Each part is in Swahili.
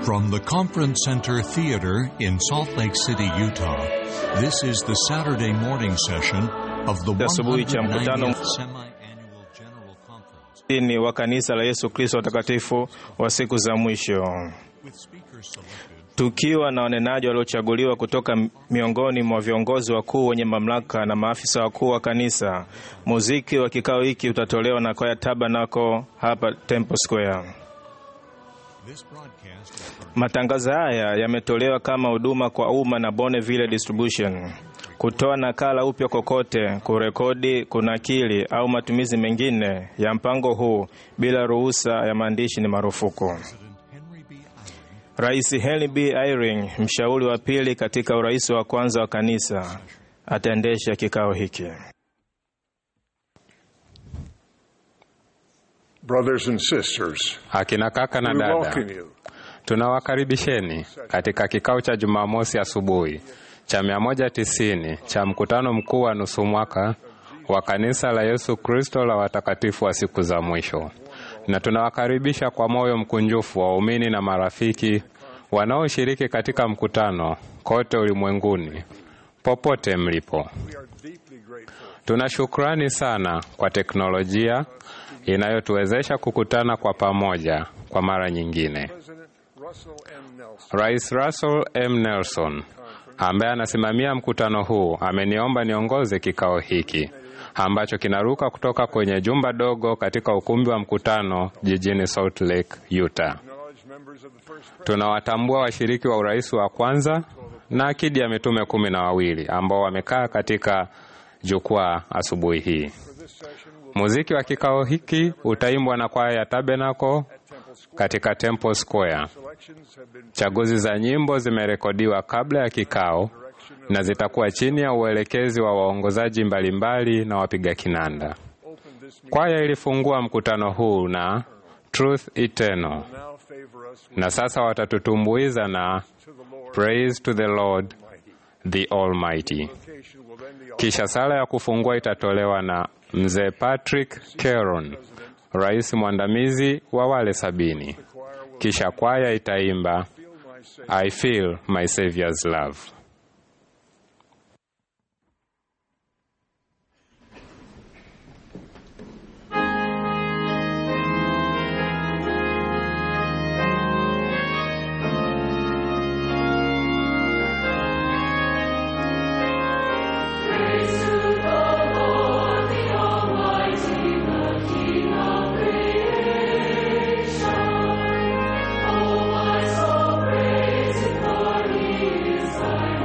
From the Conference Center Theater in Salt Lake City, Utah, this is the Saturday morning session of the 190th Semi-Annual General Conference ni wa Kanisa la Yesu Kristo watakatifu wa siku za mwisho. Tukiwa na wanenaji waliochaguliwa kutoka miongoni mwa viongozi wakuu wenye mamlaka na maafisa wakuu wa kanisa. Muziki wa kikao hiki utatolewa na kwaya Tabernacle hapa Temple Square. Matangazo haya yametolewa kama huduma kwa umma na Bonneville Distribution. Kutoa nakala upya kokote, kurekodi, kunakili au matumizi mengine ya mpango huu bila ruhusa ya maandishi ni marufuku. Rais Henry B. Eyring, mshauri wa pili katika urais wa kwanza wa kanisa, ataendesha kikao hiki. Brothers and sisters, akina kaka na dada, tunawakaribisheni katika kikao cha Jumamosi asubuhi cha 190 cha mkutano mkuu wa nusu mwaka wa Kanisa la Yesu Kristo la watakatifu wa siku za mwisho. Na tunawakaribisha kwa moyo mkunjufu waumini na marafiki wanaoshiriki katika mkutano kote ulimwenguni, popote mlipo. Tunashukrani sana kwa teknolojia inayotuwezesha kukutana kwa pamoja kwa mara nyingine. Rais Russell M. Nelson, ambaye anasimamia mkutano huu, ameniomba niongoze kikao hiki ambacho kinaruka kutoka kwenye jumba dogo katika ukumbi wa mkutano jijini Salt Lake, Utah. Tunawatambua washiriki wa urais wa kwanza na akidi ya mitume 12 ambao wamekaa katika jukwaa asubuhi hii. Muziki wa kikao hiki utaimbwa na kwaya ya Tabernacle katika Temple Square. Chaguzi za nyimbo zimerekodiwa kabla ya kikao na zitakuwa chini ya uelekezi wa waongozaji mbalimbali na wapiga kinanda. Kwaya ilifungua mkutano huu na Truth Eternal, na sasa watatutumbuiza na Praise to the Lord the Almighty. Kisha sala ya kufungua itatolewa na Mzee Patrick Caron, rais mwandamizi wa wale 70. Kisha kwaya itaimba I Feel My Savior's Love. Oh, my soul, praise Him, for He is thy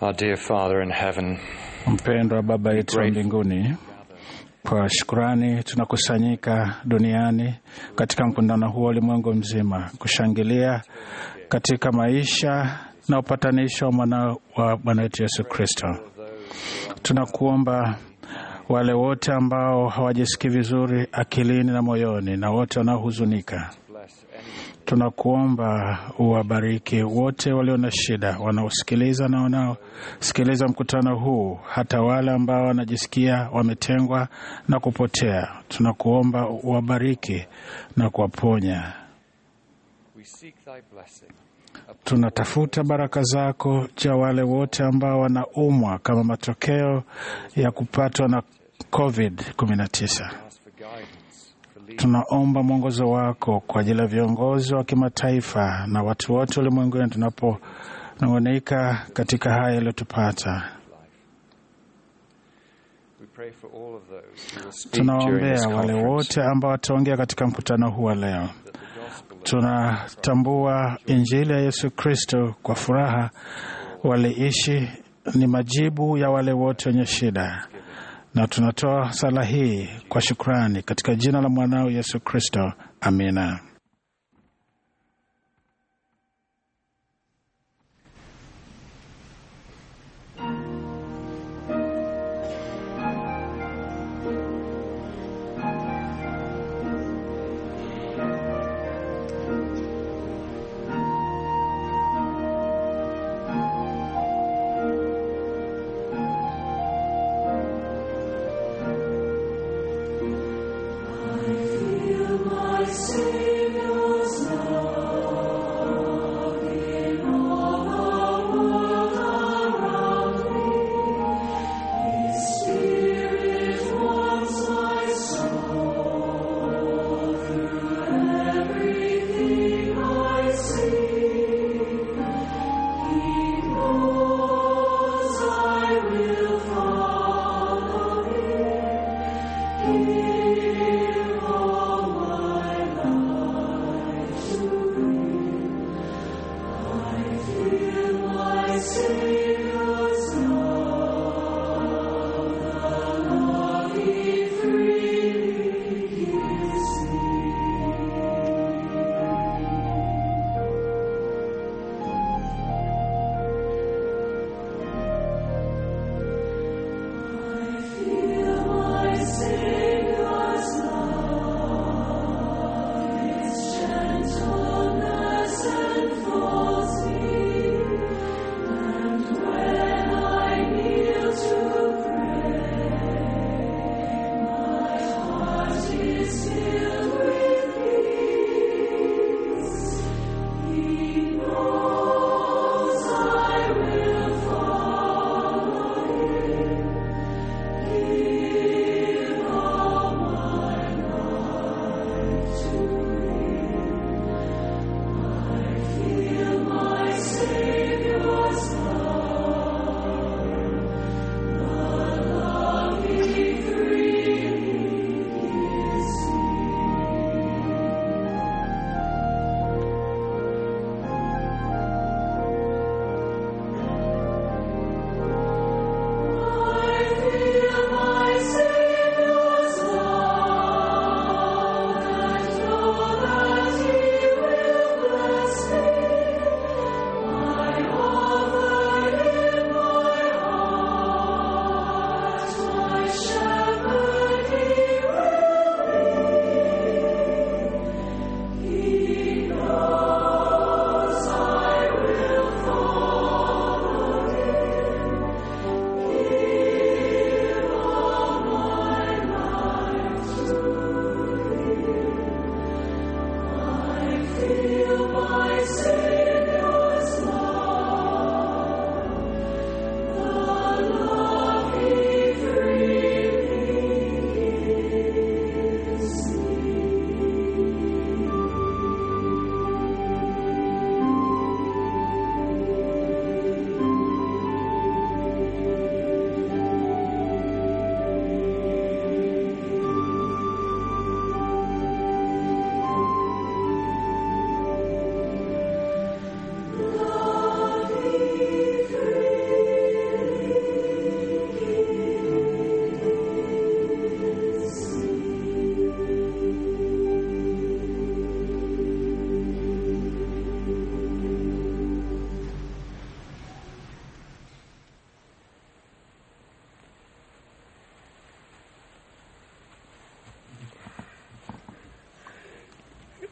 Our dear Father in heaven, mpendwa Baba yetu wa mbinguni, kwa shukrani tunakusanyika duniani katika mkutano huu ulimwengu mzima kushangilia katika maisha na upatanisho wa mwana wa Bwana wetu Yesu Kristo. Tunakuomba wale wote ambao hawajisikii vizuri akilini na moyoni na wote wanaohuzunika, tunakuomba uwabariki wote walio na shida, wanaosikiliza na wanaosikiliza mkutano huu, hata wale ambao wanajisikia wametengwa na kupotea. Tunakuomba uwabariki na kuwaponya. Tunatafuta baraka zako juu ya wale wote ambao wanaumwa kama matokeo ya kupatwa na COVID-19. Tunaomba mwongozo wako kwa ajili ya viongozi wa kimataifa na watu wote ulimwenguni tunaponung'unika katika haya yaliyotupata. Tunaombea wale wote ambao wataongea katika mkutano huu leo. Tunatambua Injili ya Yesu Kristo kwa furaha waliishi ni majibu ya wale wote wenye shida, na tunatoa sala hii kwa shukrani katika jina la mwanao Yesu Kristo. Amina. Say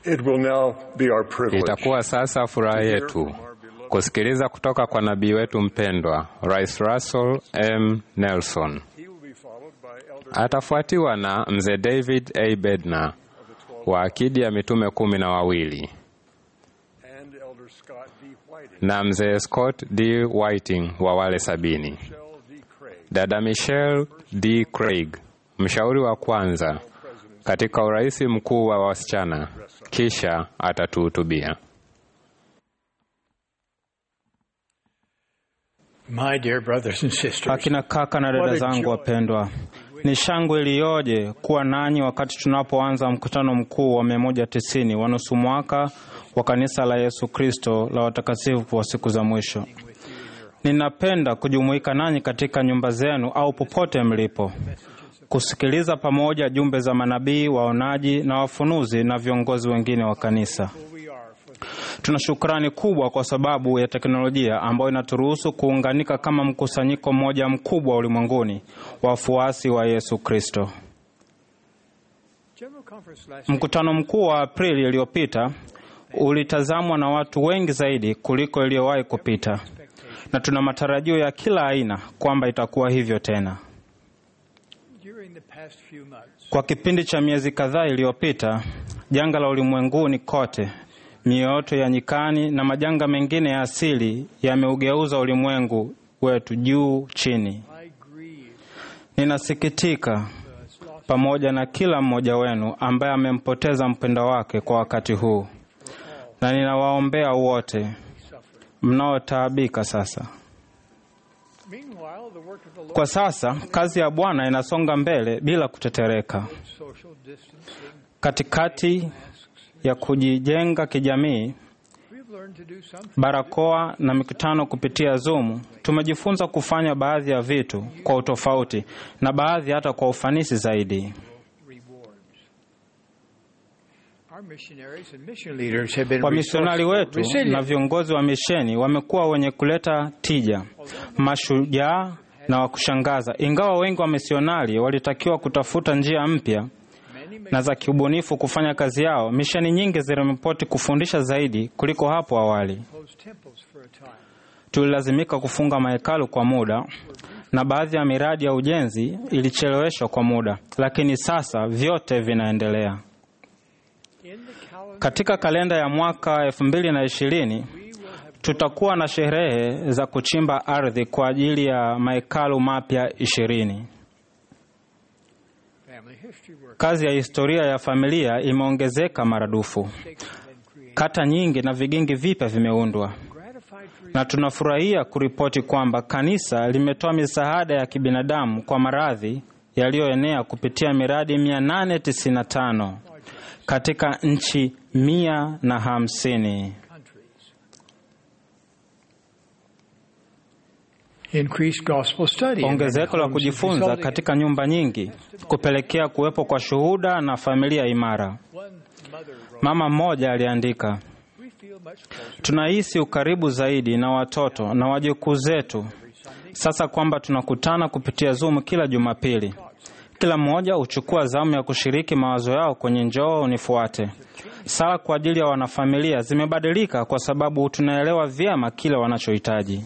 It will now be our privilege. Itakuwa sasa furaha yetu kusikiliza kutoka kwa nabii wetu mpendwa Rais Russell M. Nelson. Atafuatiwa na mzee David A. Bednar wa akidi ya mitume 12 na mzee Scott D. Whiting wa wale 70. Dada Michelle D. Craig, mshauri wa kwanza katika urais mkuu wa wasichana, kisha atatuhutubia. My dear brothers and sisters, akina kaka na dada zangu wapendwa, ni shangwe iliyoje kuwa nanyi wakati tunapoanza mkutano mkuu wa 190 wa nusu mwaka wa kanisa la Yesu Kristo la watakatifu wa siku za mwisho. Ninapenda kujumuika nanyi katika nyumba zenu au popote mlipo, kusikiliza pamoja jumbe za manabii, waonaji na wafunuzi na viongozi wengine wa kanisa. Tuna shukrani kubwa kwa sababu ya teknolojia ambayo inaturuhusu kuunganika kama mkusanyiko mmoja mkubwa ulimwenguni wa wafuasi wa Yesu Kristo. Mkutano mkuu wa Aprili iliyopita ulitazamwa na watu wengi zaidi kuliko iliyowahi kupita, na tuna matarajio ya kila aina kwamba itakuwa hivyo tena. Kwa kipindi cha miezi kadhaa iliyopita, janga la ulimwenguni kote, mioto ya nyikani na majanga mengine ya asili yameugeuza ulimwengu wetu juu chini. Ninasikitika pamoja na kila mmoja wenu ambaye amempoteza mpendwa wake kwa wakati huu, na ninawaombea wote mnaotaabika sasa. Kwa sasa kazi ya Bwana inasonga mbele bila kutetereka. Katikati ya kujijenga kijamii, barakoa na mikutano kupitia Zoom, tumejifunza kufanya baadhi ya vitu kwa utofauti na baadhi hata kwa ufanisi zaidi. Wamisionari wetu na viongozi wa misheni wamekuwa wenye kuleta tija, mashujaa na wa kushangaza. Ingawa wengi wa misionari walitakiwa kutafuta njia mpya na za kiubunifu kufanya kazi yao, misheni nyingi ziliripoti kufundisha zaidi kuliko hapo awali. Tulilazimika kufunga mahekalu kwa muda na baadhi ya miradi ya ujenzi ilicheleweshwa kwa muda, lakini sasa vyote vinaendelea. Katika kalenda ya mwaka 2020 tutakuwa na sherehe za kuchimba ardhi kwa ajili ya mahekalu mapya 20. Kazi ya historia ya familia imeongezeka maradufu. Kata nyingi na vigingi vipya vimeundwa. Na tunafurahia kuripoti kwamba kanisa limetoa misaada ya kibinadamu kwa maradhi yaliyoenea kupitia miradi 895 katika nchi 150. Ongezeko la kujifunza katika nyumba nyingi kupelekea kuwepo kwa shuhuda na familia imara. Mama mmoja aliandika, tunahisi ukaribu zaidi na watoto na wajukuu zetu sasa kwamba tunakutana kupitia Zoom kila Jumapili. Kila mmoja huchukua zamu ya kushiriki mawazo yao kwenye njoo unifuate. Sala kwa ajili ya wanafamilia zimebadilika kwa sababu tunaelewa vyema kile wanachohitaji.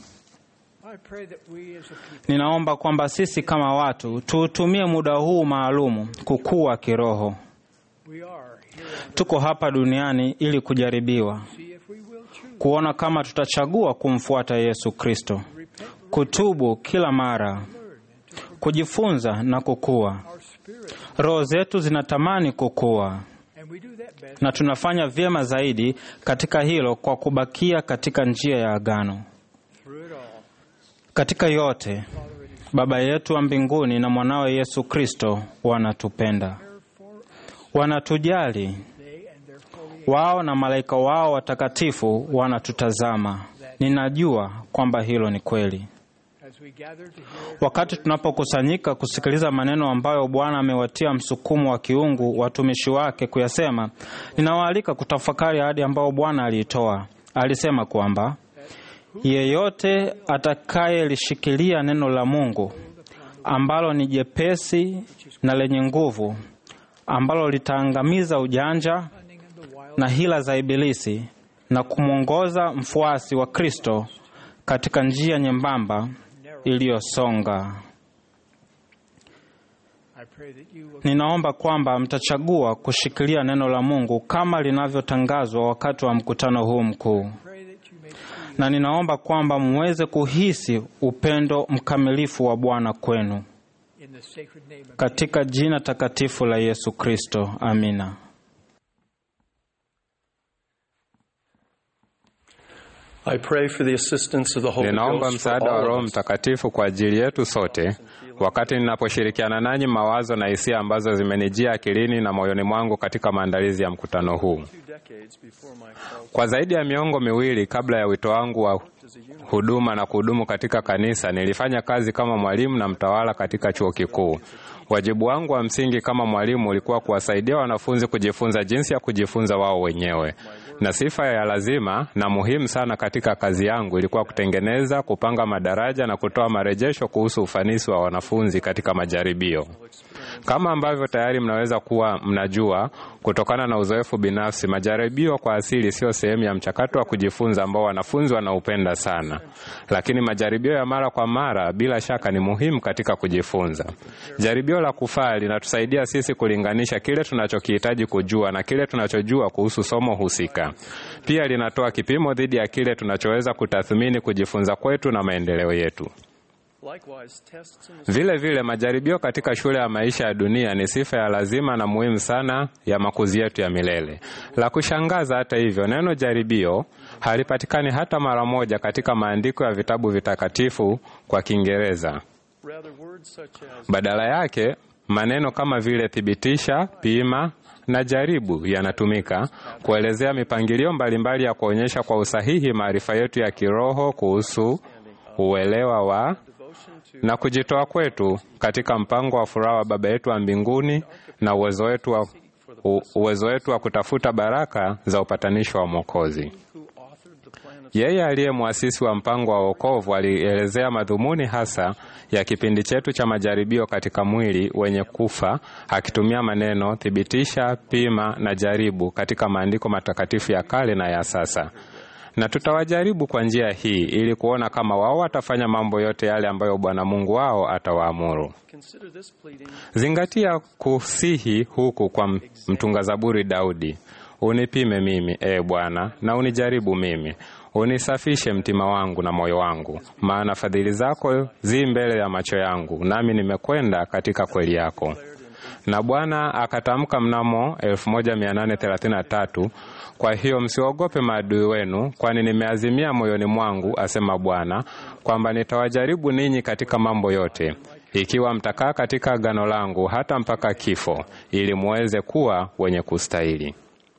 Ninaomba kwamba sisi kama watu tuutumie muda huu maalumu kukua kiroho. Tuko hapa duniani ili kujaribiwa, kuona kama tutachagua kumfuata Yesu Kristo, kutubu kila mara, kujifunza na kukua. Roho zetu zinatamani kukua, na tunafanya vyema zaidi katika hilo kwa kubakia katika njia ya agano. Katika yote, Baba yetu wa mbinguni na mwanawe Yesu Kristo wanatupenda, wanatujali. Wao na malaika wao watakatifu wanatutazama. Ninajua kwamba hilo ni kweli. Wakati tunapokusanyika kusikiliza maneno ambayo Bwana amewatia msukumo wa kiungu watumishi wake kuyasema, ninawaalika kutafakari ahadi ambayo Bwana aliitoa. Alisema kwamba yeyote atakayelishikilia neno la Mungu ambalo ni jepesi na lenye nguvu, ambalo litaangamiza ujanja na hila za Ibilisi na kumwongoza mfuasi wa Kristo katika njia nyembamba iliyosonga. Ninaomba kwamba mtachagua kushikilia neno la Mungu kama linavyotangazwa wakati wa mkutano huu mkuu. Na ninaomba kwamba muweze kuhisi upendo mkamilifu wa Bwana kwenu. Katika jina takatifu la Yesu Kristo. Amina. Ninaomba msaada wa Roho Mtakatifu kwa ajili yetu sote wakati ninaposhirikiana nanyi mawazo na hisia ambazo zimenijia akilini na moyoni mwangu katika maandalizi ya mkutano huu. Kwa zaidi ya miongo miwili kabla ya wito wangu wa huduma na kuhudumu katika kanisa, nilifanya kazi kama mwalimu na mtawala katika chuo kikuu. Wajibu wangu wa msingi kama mwalimu ulikuwa kuwasaidia wanafunzi kujifunza jinsi ya kujifunza wao wenyewe. Na sifa ya lazima na muhimu sana katika kazi yangu ilikuwa kutengeneza, kupanga madaraja na kutoa marejesho kuhusu ufanisi wa wanafunzi katika majaribio. Kama ambavyo tayari mnaweza kuwa mnajua kutokana na uzoefu binafsi, majaribio kwa asili sio sehemu ya mchakato wa kujifunza ambao wanafunzi wanaupenda sana. Lakini majaribio ya mara kwa mara bila shaka ni muhimu katika kujifunza. Jaribio la kufaa linatusaidia sisi kulinganisha kile tunachokihitaji kujua na kile tunachojua kuhusu somo husika. Pia linatoa kipimo dhidi ya kile tunachoweza kutathmini kujifunza kwetu na maendeleo yetu. Vile vile majaribio katika shule ya maisha ya dunia ni sifa ya lazima na muhimu sana ya makuzi yetu ya milele. La kushangaza hata hivyo, neno jaribio halipatikani hata mara moja katika maandiko ya vitabu vitakatifu kwa Kiingereza. Badala yake, maneno kama vile thibitisha, pima na jaribu yanatumika kuelezea mipangilio mbalimbali ya kuonyesha kwa usahihi maarifa yetu ya kiroho kuhusu uelewa wa na kujitoa kwetu katika mpango wa furaha wa Baba yetu wa mbinguni na uwezo wetu wa kutafuta baraka za upatanisho wa Mwokozi. Yeye aliye muasisi wa mpango wa wokovu alielezea madhumuni hasa ya kipindi chetu cha majaribio katika mwili wenye kufa akitumia maneno thibitisha, pima na jaribu katika maandiko matakatifu ya kale na ya sasa. Na tutawajaribu kwa njia hii ili kuona kama wao watafanya mambo yote yale ambayo Bwana Mungu wao atawaamuru. Zingatia kusihi huku kwa mtunga Zaburi Daudi. Unipime mimi, Bwana, na unijaribu mimi. Unisafishe mtima wangu na moyo wangu, maana fadhili zako zi mbele ya macho yangu, nami nimekwenda katika kweli yako. Na Bwana akatamka mnamo 1833, kwa hiyo msiogope maadui wenu, kwani nimeazimia moyoni mwangu, asema Bwana, kwamba nitawajaribu ninyi katika mambo yote, ikiwa mtakaa katika agano langu hata mpaka kifo, ili muweze kuwa wenye kustahili.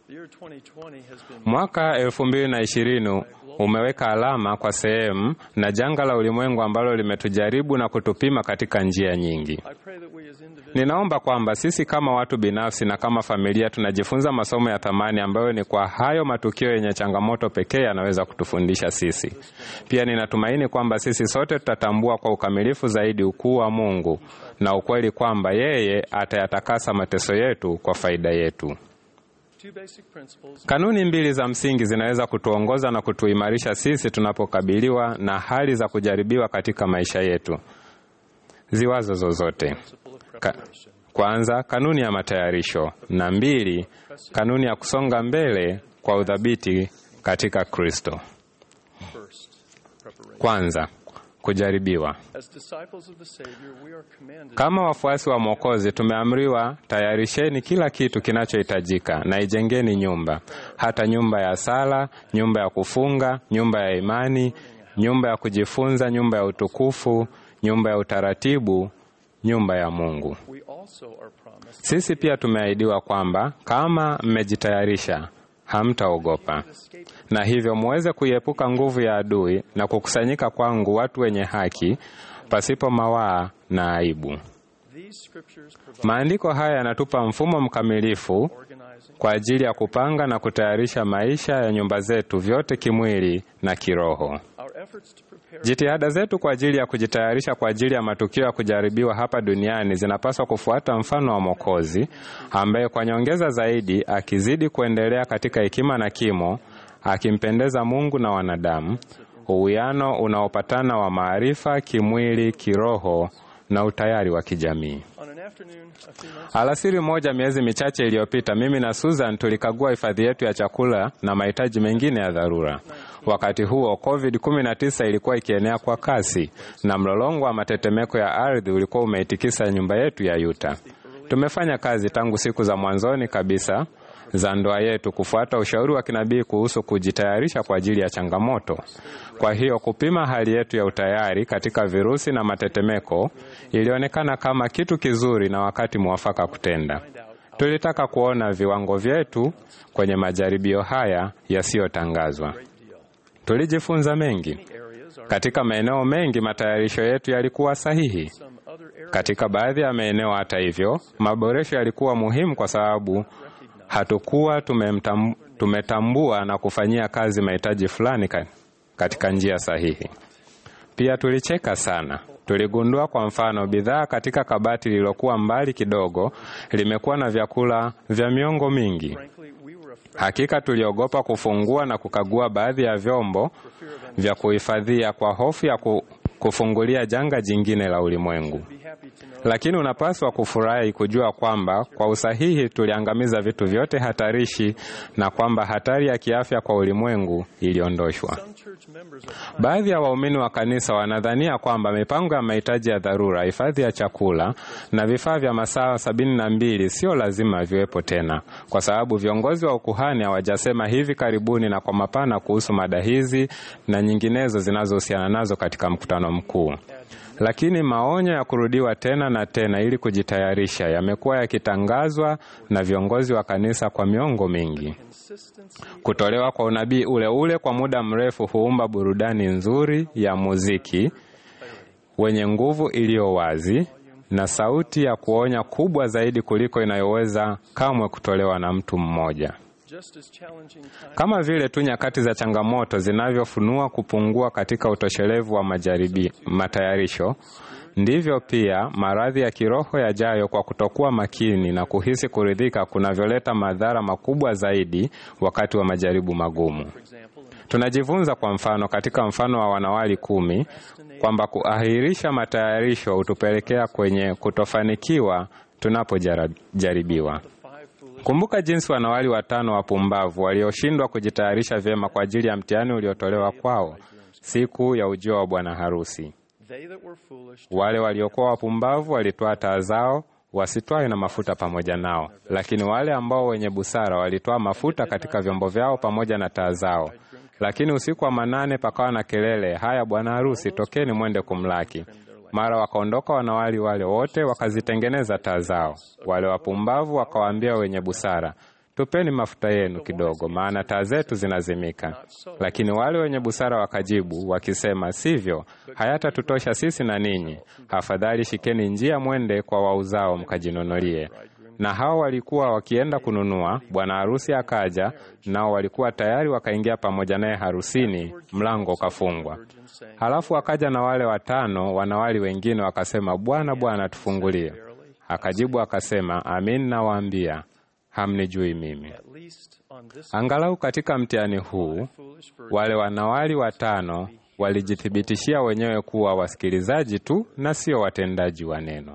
Mwaka 2020 umeweka alama kwa sehemu na janga la ulimwengu ambalo limetujaribu na kutupima katika njia nyingi. Ninaomba kwamba sisi kama watu binafsi na kama familia tunajifunza masomo ya thamani ambayo ni kwa hayo matukio yenye changamoto pekee yanaweza kutufundisha sisi. Pia ninatumaini kwamba sisi sote tutatambua kwa ukamilifu zaidi ukuu wa Mungu na ukweli kwamba yeye atayatakasa mateso yetu kwa faida yetu. Kanuni mbili za msingi zinaweza kutuongoza na kutuimarisha sisi tunapokabiliwa na hali za kujaribiwa katika maisha yetu. Ziwazo zozote. Kwanza, kanuni ya matayarisho, na mbili, kanuni ya kusonga mbele kwa udhabiti katika Kristo. Kwanza, kujaribiwa. Kama wafuasi wa Mwokozi tumeamriwa, tayarisheni kila kitu kinachohitajika na ijengeni nyumba, hata nyumba ya sala, nyumba ya kufunga, nyumba ya imani, nyumba ya kujifunza, nyumba ya utukufu, nyumba ya utaratibu, nyumba ya Mungu. Sisi pia tumeahidiwa kwamba kama mmejitayarisha, hamtaogopa. Na hivyo muweze kuiepuka nguvu ya adui na kukusanyika kwangu watu wenye haki, pasipo mawaa na aibu. Maandiko haya yanatupa mfumo mkamilifu kwa ajili ya kupanga na kutayarisha maisha ya nyumba zetu vyote kimwili na kiroho. Jitihada zetu kwa ajili ya kujitayarisha kwa ajili ya matukio ya kujaribiwa hapa duniani zinapaswa kufuata mfano wa Mwokozi, ambaye kwa nyongeza zaidi akizidi kuendelea katika hekima na kimo, akimpendeza Mungu na wanadamu, uwiano unaopatana wa maarifa, kimwili, kiroho na utayari wa kijamii. Alasiri moja miezi michache iliyopita, mimi na Susan tulikagua hifadhi yetu ya chakula na mahitaji mengine ya dharura. Wakati huo COVID-19 ilikuwa ikienea kwa kasi na mlolongo wa matetemeko ya ardhi ulikuwa umeitikisa nyumba yetu ya Utah. Tumefanya kazi tangu siku za mwanzoni kabisa za ndoa yetu kufuata ushauri wa kinabii kuhusu kujitayarisha kwa ajili ya changamoto. Kwa hiyo kupima hali yetu ya utayari katika virusi na matetemeko ilionekana kama kitu kizuri na wakati mwafaka kutenda. Tulitaka kuona viwango vyetu kwenye majaribio haya yasiyotangazwa. Tulijifunza mengi. Katika maeneo mengi matayarisho yetu yalikuwa sahihi. Katika baadhi ya maeneo, hata hivyo, maboresho yalikuwa muhimu kwa sababu hatukuwa tumetambua na kufanyia kazi mahitaji fulani katika njia sahihi. Pia tulicheka sana. Tuligundua kwa mfano bidhaa katika kabati lililokuwa mbali kidogo limekuwa na vyakula vya miongo mingi. Hakika tuliogopa kufungua na kukagua baadhi ya vyombo vya kuhifadhia kwa hofu ya kufungulia janga jingine la ulimwengu. Lakini unapaswa kufurahi kujua kwamba kwa usahihi tuliangamiza vitu vyote hatarishi na kwamba hatari ya kiafya kwa ulimwengu iliondoshwa. Baadhi ya waumini wa kanisa wanadhania kwamba mipango ya mahitaji ya dharura, hifadhi ya chakula na vifaa vya masaa 72 sio lazima viwepo tena, kwa sababu viongozi wa ukuhani hawajasema hivi karibuni na kwa mapana kuhusu mada hizi na nyinginezo zinazohusiana nazo katika mkutano mkuu. Lakini maonyo ya kurudiwa tena na tena ili kujitayarisha yamekuwa yakitangazwa na viongozi wa kanisa kwa miongo mingi. Kutolewa kwa unabii ule ule kwa muda mrefu huumba burudani nzuri ya muziki wenye nguvu iliyo wazi na sauti ya kuonya kubwa zaidi kuliko inayoweza kamwe kutolewa na mtu mmoja. Kama vile tu nyakati za changamoto zinavyofunua kupungua katika utoshelevu wa matayarisho, ndivyo pia maradhi ya kiroho yajayo kwa kutokuwa makini na kuhisi kuridhika kunavyoleta madhara makubwa zaidi wakati wa majaribu magumu. Tunajifunza kwa mfano katika mfano wa wanawali 10 kwamba kuahirisha matayarisho hutupelekea kwenye kutofanikiwa tunapojaribiwa. Kumbuka jinsi wanawali 5 wapumbavu walioshindwa kujitayarisha vyema kwa ajili ya mtihani uliotolewa kwao siku ya ujio wa bwana harusi. Wale waliokuwa wapumbavu walitoa taa zao wasitwae na mafuta pamoja nao, lakini wale ambao wenye busara walitoa mafuta katika vyombo vyao pamoja na taa zao. Lakini usiku wa manane pakawa na kelele, haya bwana harusi, tokeni mwende kumlaki. Mara wakaondoka wanawali wale wote wakazitengeneza taa zao. Wale wapumbavu wakawaambia wenye busara, tupeni mafuta yenu kidogo, maana taa zetu zinazimika. Lakini wale wenye busara wakajibu wakisema, sivyo, hayatatutosha sisi na ninyi. Afadhali shikeni njia mwende kwa wauzao mkajinunulie. Na hao walikuwa wakienda kununua, bwana harusi akaja, nao walikuwa tayari wakaingia pamoja naye harusini, mlango ukafungwa. Halafu akaja na wale 5 wanawali wengine wakasema, Bwana, Bwana, tufungulie. Akajibu akasema, amin nawaambia, hamnijui mimi. Angalau katika mtihani huu, wale wanawali 5 walijithibitishia wenyewe kuwa wasikilizaji tu na sio watendaji wa neno.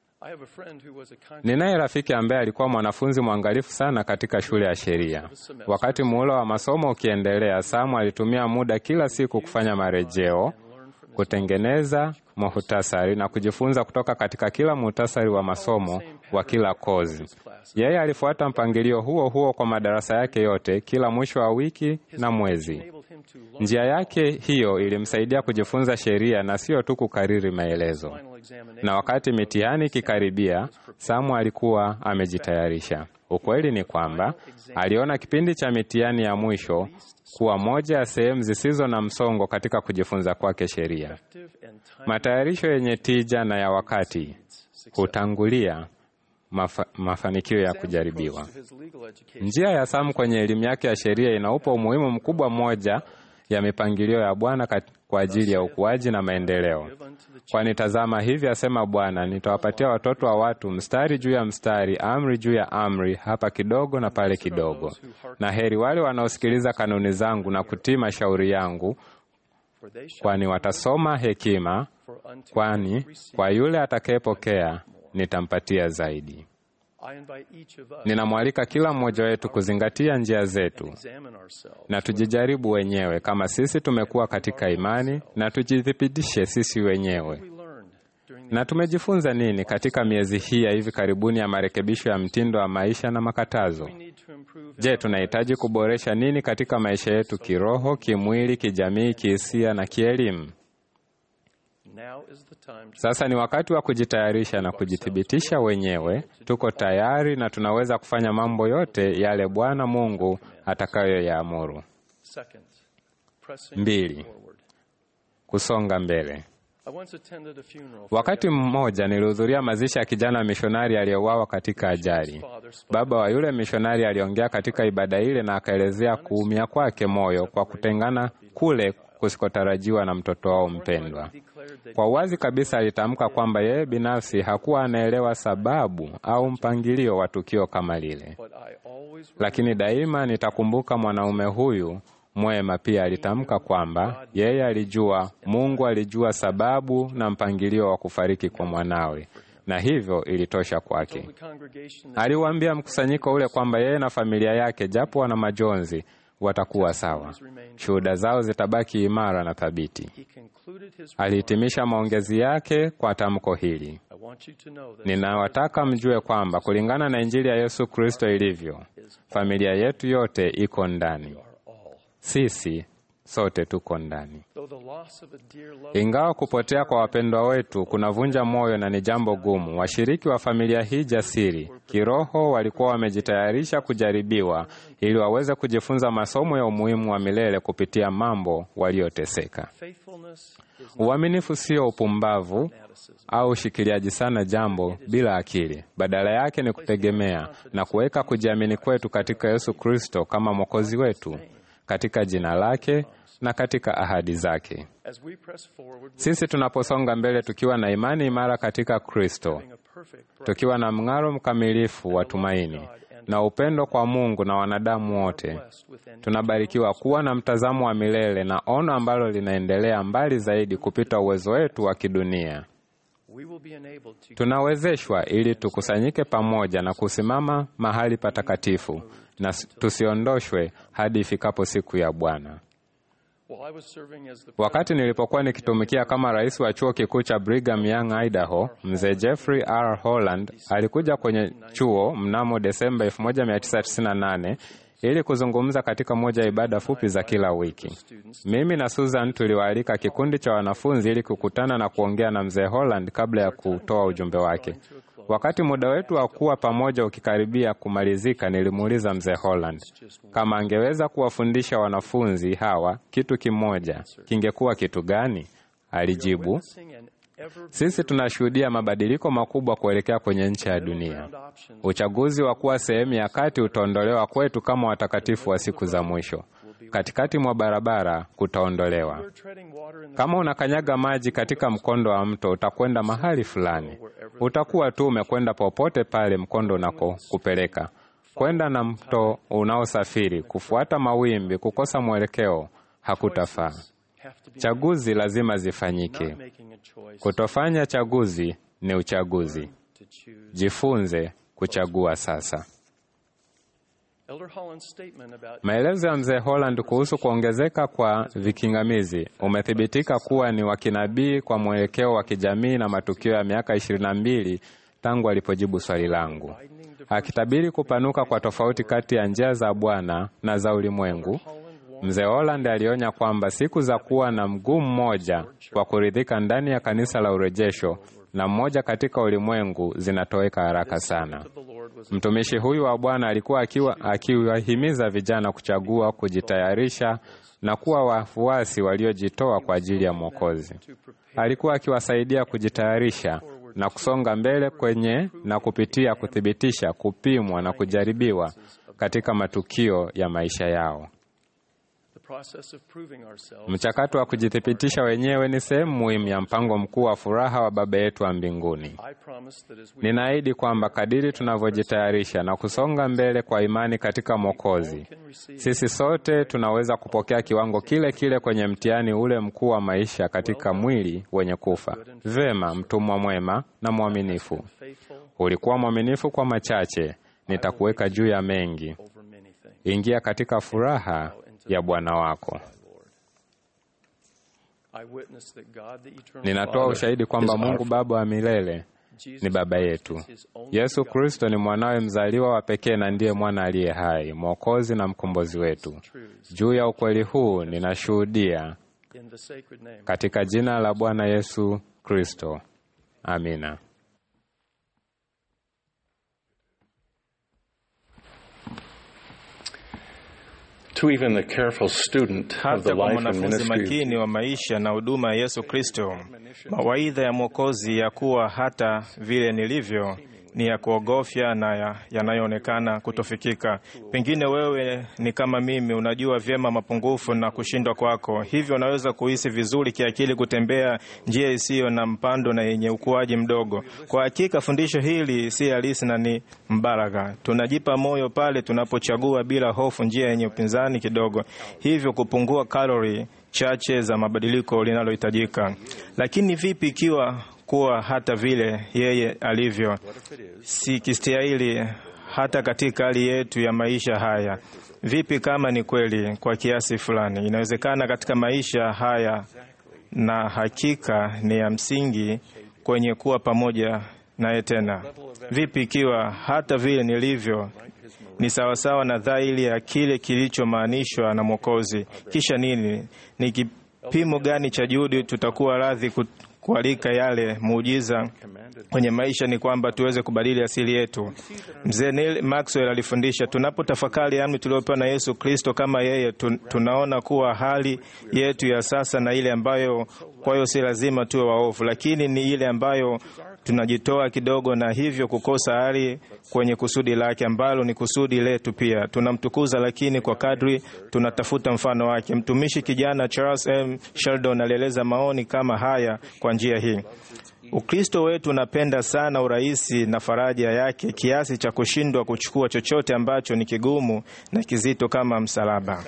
Ninaye rafiki ambaye alikuwa mwanafunzi mwangalifu sana katika shule ya sheria. Wakati muhula wa masomo ukiendelea, Samu alitumia muda kila siku kufanya marejeo, kutengeneza muhtasari na kujifunza kutoka katika kila muhtasari wa masomo wa kila kozi. Yeye alifuata mpangilio huo huo kwa madarasa yake yote kila mwisho wa wiki na mwezi. Njia yake hiyo ilimsaidia kujifunza sheria na sio tu kukariri maelezo. Na wakati mitihani ikikaribia, Samu alikuwa amejitayarisha. Ukweli ni kwamba aliona kipindi cha mitihani ya mwisho kuwa moja ya sehemu zisizo na msongo katika kujifunza kwake sheria. Matayarisho yenye tija na ya wakati hutangulia mafanikio ya kujaribiwa. Njia ya Samu kwenye elimu yake ya sheria inaupa umuhimu mkubwa mmoja ya mipangilio ya Bwana kwa ajili ya ukuaji na maendeleo. Kwani tazama, hivi asema Bwana, nitawapatia watoto wa watu mstari juu ya mstari, amri juu ya amri, hapa kidogo na pale kidogo. Na heri wale wanaosikiliza kanuni zangu na kutii mashauri yangu, kwani watasoma hekima, kwani kwa yule atakayepokea nitampatia zaidi. Ninamwalika kila mmoja wetu kuzingatia njia zetu na tujijaribu wenyewe kama sisi tumekuwa katika imani, na tujithibitishe sisi wenyewe. Na tumejifunza nini katika miezi hii ya hivi karibuni ya marekebisho ya mtindo wa maisha na makatazo? Je, tunahitaji kuboresha nini katika maisha yetu kiroho, kimwili, kijamii, kihisia na kielimu? Sasa ni wakati wa kujitayarisha na kujithibitisha wenyewe. Tuko tayari na tunaweza kufanya mambo yote yale Bwana Mungu atakayoyaamuru. 2. Kusonga mbele. Wakati mmoja nilihudhuria mazishi ya kijana mishonari aliyeuawa katika ajali. Baba wa yule mishonari aliongea katika ibada ile na akaelezea kuumia kwake moyo kwa kutengana kule kusikotarajiwa na mtoto wao mpendwa. Kwa uwazi kabisa alitamka kwamba yeye binafsi hakuwa anaelewa sababu au mpangilio wa tukio kama lile. Lakini daima nitakumbuka mwanaume huyu mwema pia alitamka kwamba yeye alijua, Mungu alijua sababu na mpangilio wa kufariki kwa mwanawe, na hivyo ilitosha kwake. Aliwaambia mkusanyiko ule kwamba yeye na familia yake, japo wana majonzi, watakuwa sawa. Shuhuda zao zitabaki imara na thabiti. Alihitimisha maongezi yake kwa tamko hili: ninawataka mjue kwamba kulingana na Injili ya Yesu Kristo ilivyo, familia yetu yote iko ndani. Sisi sote tuko ndani. Ingawa kupotea kwa wapendwa wetu kunavunja moyo na ni jambo gumu, washiriki wa familia hii jasiri kiroho walikuwa wamejitayarisha kujaribiwa ili waweze kujifunza masomo ya umuhimu wa milele kupitia mambo walioteseka. Uaminifu sio upumbavu au ushikiliaji sana jambo bila akili. Badala yake ni kutegemea na kuweka kujiamini kwetu katika Yesu Kristo kama Mwokozi wetu, katika jina lake na katika ahadi zake. Sisi tunaposonga mbele tukiwa na imani imara katika Kristo, tukiwa na mng'aro mkamilifu wa tumaini na upendo kwa Mungu na wanadamu wote, tunabarikiwa kuwa na mtazamo wa milele na ono ambalo linaendelea mbali zaidi kupita uwezo wetu wa kidunia. Tunawezeshwa ili tukusanyike pamoja na kusimama mahali patakatifu na tusiondoshwe hadi ifikapo siku ya Bwana. Wakati nilipokuwa nikitumikia kama rais wa chuo kikuu cha Brigham Young, Idaho, mzee Jeffrey R. Holland alikuja kwenye chuo mnamo Desemba 1998 ili kuzungumza katika moja ya ibada fupi za kila wiki. Mimi na Susan tuliwaalika kikundi cha wanafunzi ili kukutana na kuongea na mzee Holland kabla ya kutoa ujumbe wake. Wakati muda wetu wa kuwa pamoja ukikaribia kumalizika, nilimuuliza mzee Holland kama angeweza kuwafundisha wanafunzi hawa kitu kimoja, kingekuwa kitu gani? Alijibu, sisi tunashuhudia mabadiliko makubwa kuelekea kwenye nchi ya dunia. Uchaguzi wa kuwa sehemu ya kati utaondolewa kwetu kama watakatifu wa siku za mwisho. Katikati mwa barabara kutaondolewa. Kama unakanyaga maji katika mkondo wa mto, utakwenda mahali fulani. Utakuwa tu umekwenda popote pale mkondo unako kupeleka. Kwenda na mto unaosafiri, kufuata mawimbi, kukosa mwelekeo, hakutafaa. Chaguzi lazima zifanyike. Kutofanya chaguzi ni uchaguzi. Jifunze kuchagua sasa. Maelezo ya mzee Holland kuhusu kuongezeka kwa vikingamizi umethibitika kuwa ni wa kinabii kwa mwelekeo wa kijamii na matukio ya miaka 22 tangu alipojibu swali langu. Akitabiri kupanuka kwa tofauti kati ya njia za Bwana na za ulimwengu, mzee Holland alionya kwamba siku za kuwa na mguu mmoja wa kuridhika ndani ya kanisa la urejesho na mmoja katika ulimwengu zinatoweka haraka sana. Mtumishi huyu wa Bwana alikuwa akiwahimiza vijana kuchagua, kujitayarisha na kuwa wafuasi waliojitoa kwa ajili ya Mwokozi. Alikuwa akiwasaidia kujitayarisha na kusonga mbele kwenye na kupitia kuthibitisha, kupimwa na kujaribiwa katika matukio ya maisha yao. Mchakato wa kujithibitisha wenyewe ni sehemu muhimu ya mpango mkuu wa furaha wa Baba yetu wa mbinguni. Ninaahidi kwamba kadiri tunavyojitayarisha na kusonga mbele kwa imani katika Mwokozi, sisi sote tunaweza kupokea kiwango kile kile kwenye mtihani ule mkuu wa maisha katika mwili wenye kufa. Vema, mtumwa mwema na mwaminifu. Ulikuwa mwaminifu kwa machache, nitakuweka juu ya mengi. Ingia katika furaha ya Bwana wako. Ninatoa ushahidi kwamba Mungu Baba wa milele ni Baba yetu. Yesu Kristo ni mwanawe mzaliwa wa pekee na ndiye mwana aliye hai, Mwokozi na mkombozi wetu. Juu ya ukweli huu ninashuhudia katika jina la Bwana Yesu Kristo. Amina. To even the careful student of the Hata kwa life and mwanafunzi ministry makini wa maisha na huduma ya Yesu Kristo, mawaidha ya Mwokozi ya kuwa hata vile nilivyo ni ya kuogofya na yanayoonekana kutofikika. Pengine wewe ni kama mimi, unajua vyema mapungufu na kushindwa kwako, hivyo unaweza kuhisi vizuri kiakili kutembea njia isiyo na mpando na yenye ukuaji mdogo. Kwa hakika fundisho hili si halisi na ni mbaraka. Tunajipa moyo pale tunapochagua bila hofu njia yenye upinzani kidogo, hivyo kupungua kalori chache za mabadiliko linalohitajika. Lakini vipi ikiwa kuwa hata vile yeye alivyo si kistahili hata katika hali yetu ya maisha haya? Vipi kama ni kweli kwa kiasi fulani inawezekana katika maisha haya, na hakika ni ya msingi kwenye kuwa pamoja naye tena? Vipi ikiwa hata vile nilivyo ni sawasawa na dhahiri ya kile kilichomaanishwa na Mwokozi? Kisha nini? Ni kipimo gani cha juhudi tutakuwa radhi kualika yale muujiza kwenye maisha ni kwamba tuweze kubadili asili yetu. Mzee Neil Maxwell alifundisha, tunapotafakari amri tuliopewa na Yesu Kristo kama yeye, tunaona kuwa hali yetu ya sasa na ile ambayo kwa hiyo si lazima tuwe waovu, lakini ni ile ambayo tunajitoa kidogo na hivyo kukosa hali kwenye kusudi lake ambalo ni kusudi letu pia. Tunamtukuza lakini kwa kadri tunatafuta mfano wake. Mtumishi kijana Charles M. Sheldon alieleza maoni kama haya kwa njia hii: Ukristo wetu unapenda sana urahisi na faraja yake kiasi cha kushindwa kuchukua chochote ambacho ni kigumu na kizito kama msalaba.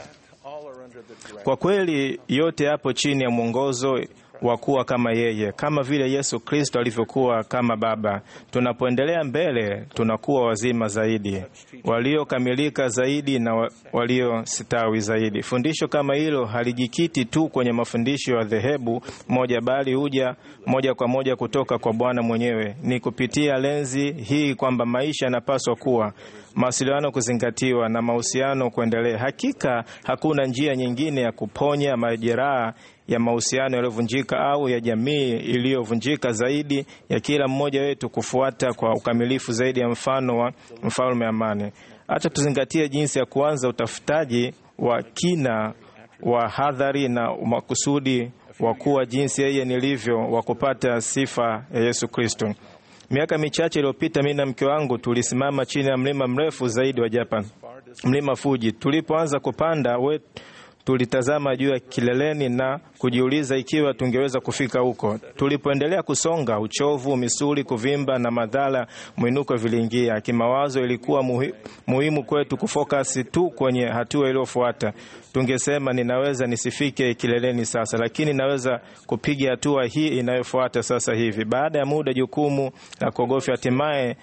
Kwa kweli yote hapo chini ya mwongozo wa kuwa kama yeye, kama vile Yesu Kristo alivyokuwa kama Baba. Tunapoendelea mbele, tunakuwa wazima zaidi, waliokamilika zaidi na waliostawi zaidi. Fundisho kama hilo halijikiti tu kwenye mafundisho ya dhehebu moja, bali huja moja kwa moja kutoka kwa Bwana mwenyewe. Ni kupitia lenzi hii kwamba maisha yanapaswa kuwa mawasiliano kuzingatiwa na mahusiano kuendelea. Hakika hakuna njia nyingine ya kuponya majeraha ya mahusiano yaliyovunjika au ya jamii iliyovunjika zaidi ya kila mmoja wetu kufuata kwa ukamilifu zaidi ya mfano wa mfalme amani. Acha tuzingatie jinsi ya kuanza utafutaji wa kina wa hadhari na makusudi wa kuwa jinsi yeye nilivyo, wa kupata sifa ya Yesu Kristo. Miaka michache iliyopita mimi na mke wangu tulisimama chini ya mlima mrefu zaidi wa Japan, mlima Fuji. Tulipoanza kupanda tulitazama juu ya kileleni na kujiuliza ikiwa tungeweza kufika huko. Tulipoendelea kusonga, uchovu, misuli kuvimba na madhara mwinuko viliingia. Kimawazo ilikuwa muhimu kwetu kufocus tu kwenye hatua iliyofuata. Tungesema ninaweza nisifike kileleni sasa, lakini naweza kupiga hatua hii inayofuata sasa hivi. Baada ya muda, jukumu la kuogofya hatimaye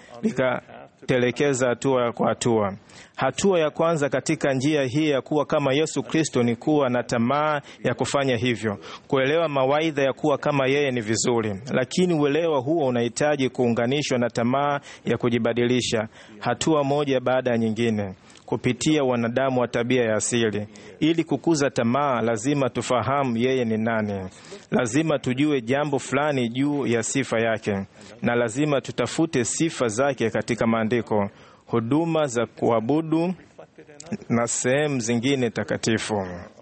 telekeza hatua kwa hatua. Hatua ya kwanza katika njia hii ya kuwa kama Yesu Kristo ni kuwa na tamaa ya kufanya hivyo. Kuelewa mawaidha ya kuwa kama yeye ni vizuri, lakini uelewa huo unahitaji kuunganishwa na tamaa ya kujibadilisha, hatua moja baada ya nyingine, kupitia wanadamu wa tabia ya asili. Ili kukuza tamaa, lazima tufahamu yeye ni nani. Lazima tujue jambo fulani juu ya sifa yake, na lazima tutafute sifa zake katika maandiko, huduma za kuabudu na sehemu zingine takatifu.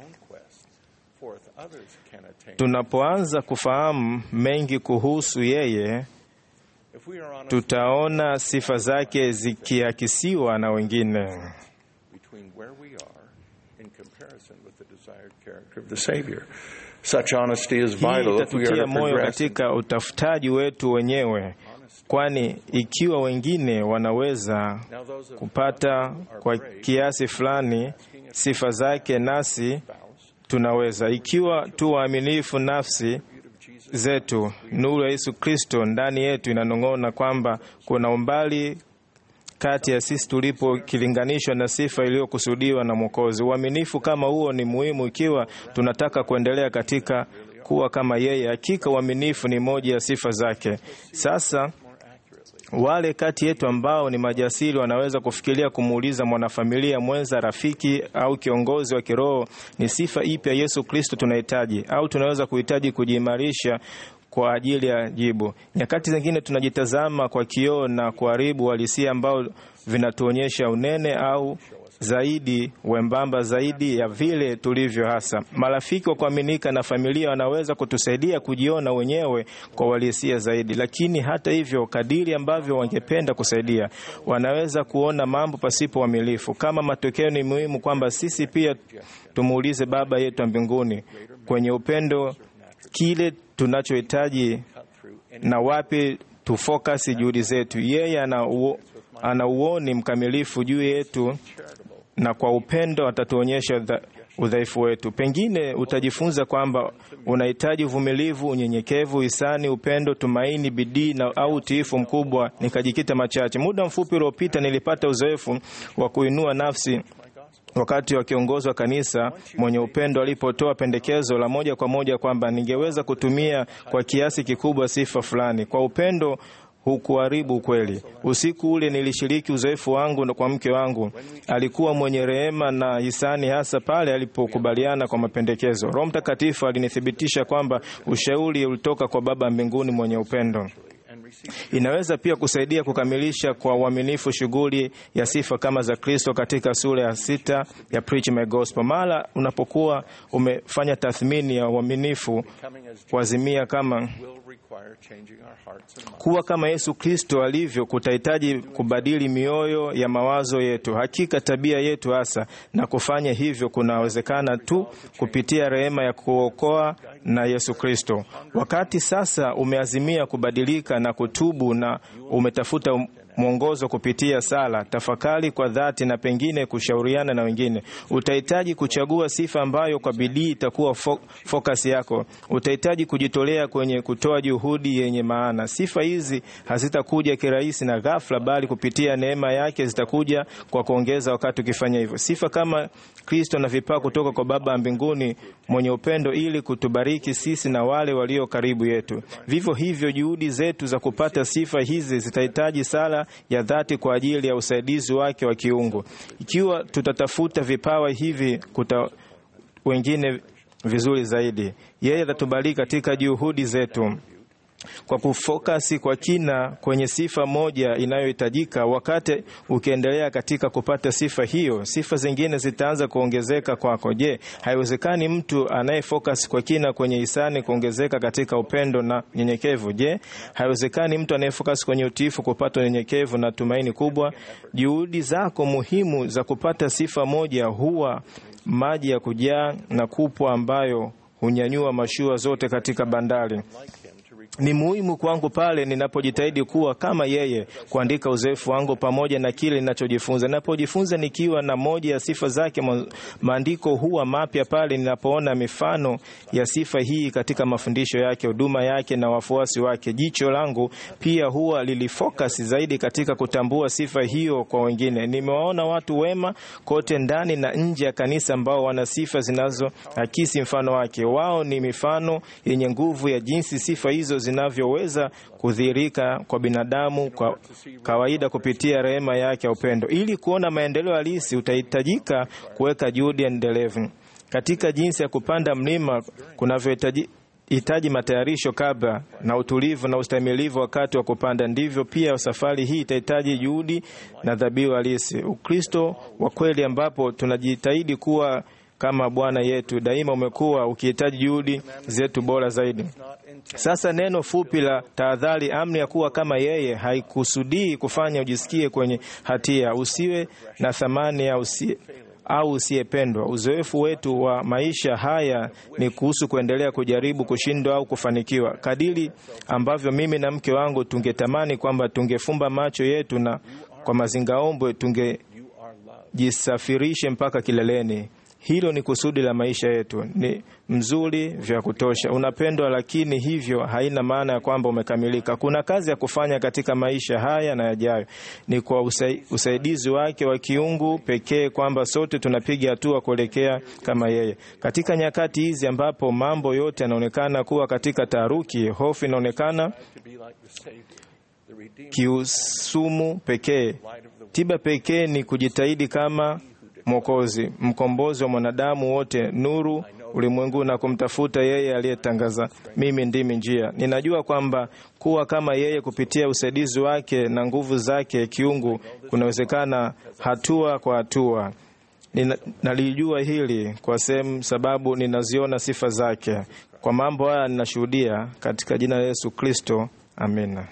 Tunapoanza kufahamu mengi kuhusu yeye, tutaona sifa zake zikiakisiwa na wengine. Hii itatutia moyo katika utafutaji wetu wenyewe, kwani ikiwa wengine wanaweza kupata kwa kiasi fulani sifa zake, nasi tunaweza. Ikiwa tu waaminifu nafsi zetu, nuru ya Yesu Kristo ndani yetu inanong'ona kwamba kuna umbali kati ya sisi tulipo kilinganishwa na sifa iliyokusudiwa na Mwokozi. Uaminifu kama huo ni muhimu ikiwa tunataka kuendelea katika kuwa kama yeye. Hakika uaminifu ni moja ya sifa zake. Sasa wale kati yetu ambao ni majasiri wanaweza kufikiria kumuuliza mwanafamilia mwenza, rafiki au kiongozi wa kiroho, ni sifa ipi ya Yesu Kristo tunahitaji, au tunaweza kuhitaji kujiimarisha kwa ajili ya jibu. Nyakati zingine tunajitazama kwa kioo na kuharibu uhalisia ambao vinatuonyesha unene au zaidi wembamba zaidi ya vile tulivyo hasa. Marafiki wa kuaminika na familia wanaweza kutusaidia kujiona wenyewe kwa uhalisia zaidi, lakini hata hivyo, kadiri ambavyo wangependa kusaidia, wanaweza kuona mambo pasipo uaminifu. Kama matokeo, ni muhimu kwamba sisi pia tumuulize Baba yetu mbinguni kwenye upendo kile tunachohitaji na wapi tufokasi juhudi zetu. Yeye ana uoni mkamilifu juu yetu, na kwa upendo atatuonyesha udhaifu wetu. Pengine utajifunza kwamba unahitaji uvumilivu, unyenyekevu, hisani, upendo, tumaini, bidii au utiifu mkubwa. Nikajikita machache. Muda mfupi uliopita nilipata uzoefu wa kuinua nafsi wakati wa kiongozi wa kanisa mwenye upendo alipotoa pendekezo la moja kwa moja kwamba ningeweza kutumia kwa kiasi kikubwa sifa fulani. Kwa upendo hukuharibu ukweli. Usiku ule nilishiriki uzoefu wangu kwa mke wangu. Alikuwa mwenye rehema na hisani, hasa pale alipokubaliana kwa mapendekezo. Roho Mtakatifu alinithibitisha kwamba ushauri ulitoka kwa Baba mbinguni mwenye upendo. Inaweza pia kusaidia kukamilisha kwa uaminifu shughuli ya sifa kama za Kristo katika sura ya 6 ya Preach My Gospel. Mara unapokuwa umefanya tathmini ya uaminifu, kuazimia kama kuwa kama Yesu Kristo alivyo, kutahitaji kubadili mioyo ya mawazo yetu, hakika tabia yetu hasa, na kufanya hivyo kunawezekana tu kupitia rehema ya kuokoa na Yesu Kristo. Wakati sasa umeazimia kubadilika na kutubu na umetafuta mwongozo kupitia sala, tafakari kwa dhati na pengine kushauriana na wengine, utahitaji kuchagua sifa ambayo kwa bidii itakuwa focus yako. Utahitaji kujitolea kwenye kutoa juhudi yenye maana. Sifa hizi hazitakuja kirahisi na ghafla, bali kupitia neema yake zitakuja kwa kuongeza wakati ukifanya hivyo. Sifa kama Kristo na vipawa kutoka kwa Baba mbinguni mwenye upendo, ili kutubariki sisi na wale walio karibu yetu. Vivyo hivyo, juhudi zetu za kupata sifa hizi zitahitaji sala ya dhati kwa ajili ya usaidizi wake wa kiungu. Ikiwa tutatafuta vipawa hivi wengine vizuri zaidi, yeye atatubariki katika juhudi zetu. Kwa kufokasi kwa kina kwenye sifa moja inayohitajika, wakati ukiendelea katika kupata sifa hiyo, sifa zingine zitaanza kuongezeka kwako. Je, haiwezekani mtu anayefocus kwa kina kwenye hisani kuongezeka katika upendo na nyenyekevu? Je, haiwezekani mtu anayefocus kwenye utiifu kupata nyenyekevu na tumaini kubwa? Juhudi zako muhimu za kupata sifa moja huwa maji ya kujaa na kupwa ambayo hunyanyua mashua zote katika bandari. Ni muhimu kwangu pale ninapojitahidi kuwa kama yeye, kuandika uzoefu wangu pamoja na kile ninachojifunza. Ninapojifunza nikiwa na moja ya sifa zake, maandiko huwa mapya pale ninapoona mifano ya sifa hii katika mafundisho yake, huduma yake na wafuasi wake. Jicho langu pia huwa lilifocus zaidi katika kutambua sifa hiyo kwa wengine. Nimewaona watu wema kote ndani na nje ya kanisa ambao wana sifa zinazoakisi mfano wake. Wao ni mifano yenye nguvu ya jinsi sifa hizo zinavyoweza kudhihirika kwa binadamu kwa kawaida kupitia rehema yake ya upendo. Ili kuona maendeleo halisi, utahitajika kuweka juhudi endelevu. Katika jinsi ya kupanda mlima kunavyohitaji matayarisho kabla, na utulivu na ustahimilivu wakati wa kupanda, ndivyo pia safari hii itahitaji juhudi na dhabihu halisi. Ukristo wa kweli ambapo tunajitahidi kuwa kama Bwana yetu daima umekuwa ukihitaji juhudi zetu bora zaidi. Sasa neno fupi la tahadhari, amri ya kuwa kama yeye, haikusudii kufanya ujisikie kwenye hatia, usiwe na thamani au usiyependwa. Uzoefu wetu wa maisha haya ni kuhusu kuendelea kujaribu, kushindwa au kufanikiwa. Kadiri ambavyo mimi na mke wangu tungetamani kwamba tungefumba macho yetu na kwa mazingaombwe tungejisafirishe mpaka kileleni. Hilo ni kusudi la maisha yetu. Ni mzuri vya kutosha, unapendwa, lakini hivyo haina maana ya kwamba umekamilika. Kuna kazi ya kufanya katika maisha haya na yajayo. Ni kwa usaidizi wake wa kiungu pekee kwamba sote tunapiga hatua kuelekea kama yeye. Katika nyakati hizi ambapo mambo yote yanaonekana kuwa katika taharuki, hofu inaonekana kiusumu pekee. Tiba pekee ni kujitahidi kama Mwokozi, mkombozi wa mwanadamu wote, nuru ulimwengu, na kumtafuta yeye aliyetangaza, mimi ndimi njia. Ninajua kwamba kuwa kama yeye kupitia usaidizi wake na nguvu zake kiungu kunawezekana hatua kwa hatua. Nalijua hili kwa sehemu sababu ninaziona sifa zake. Kwa mambo haya ninashuhudia katika jina la Yesu Kristo. Amina.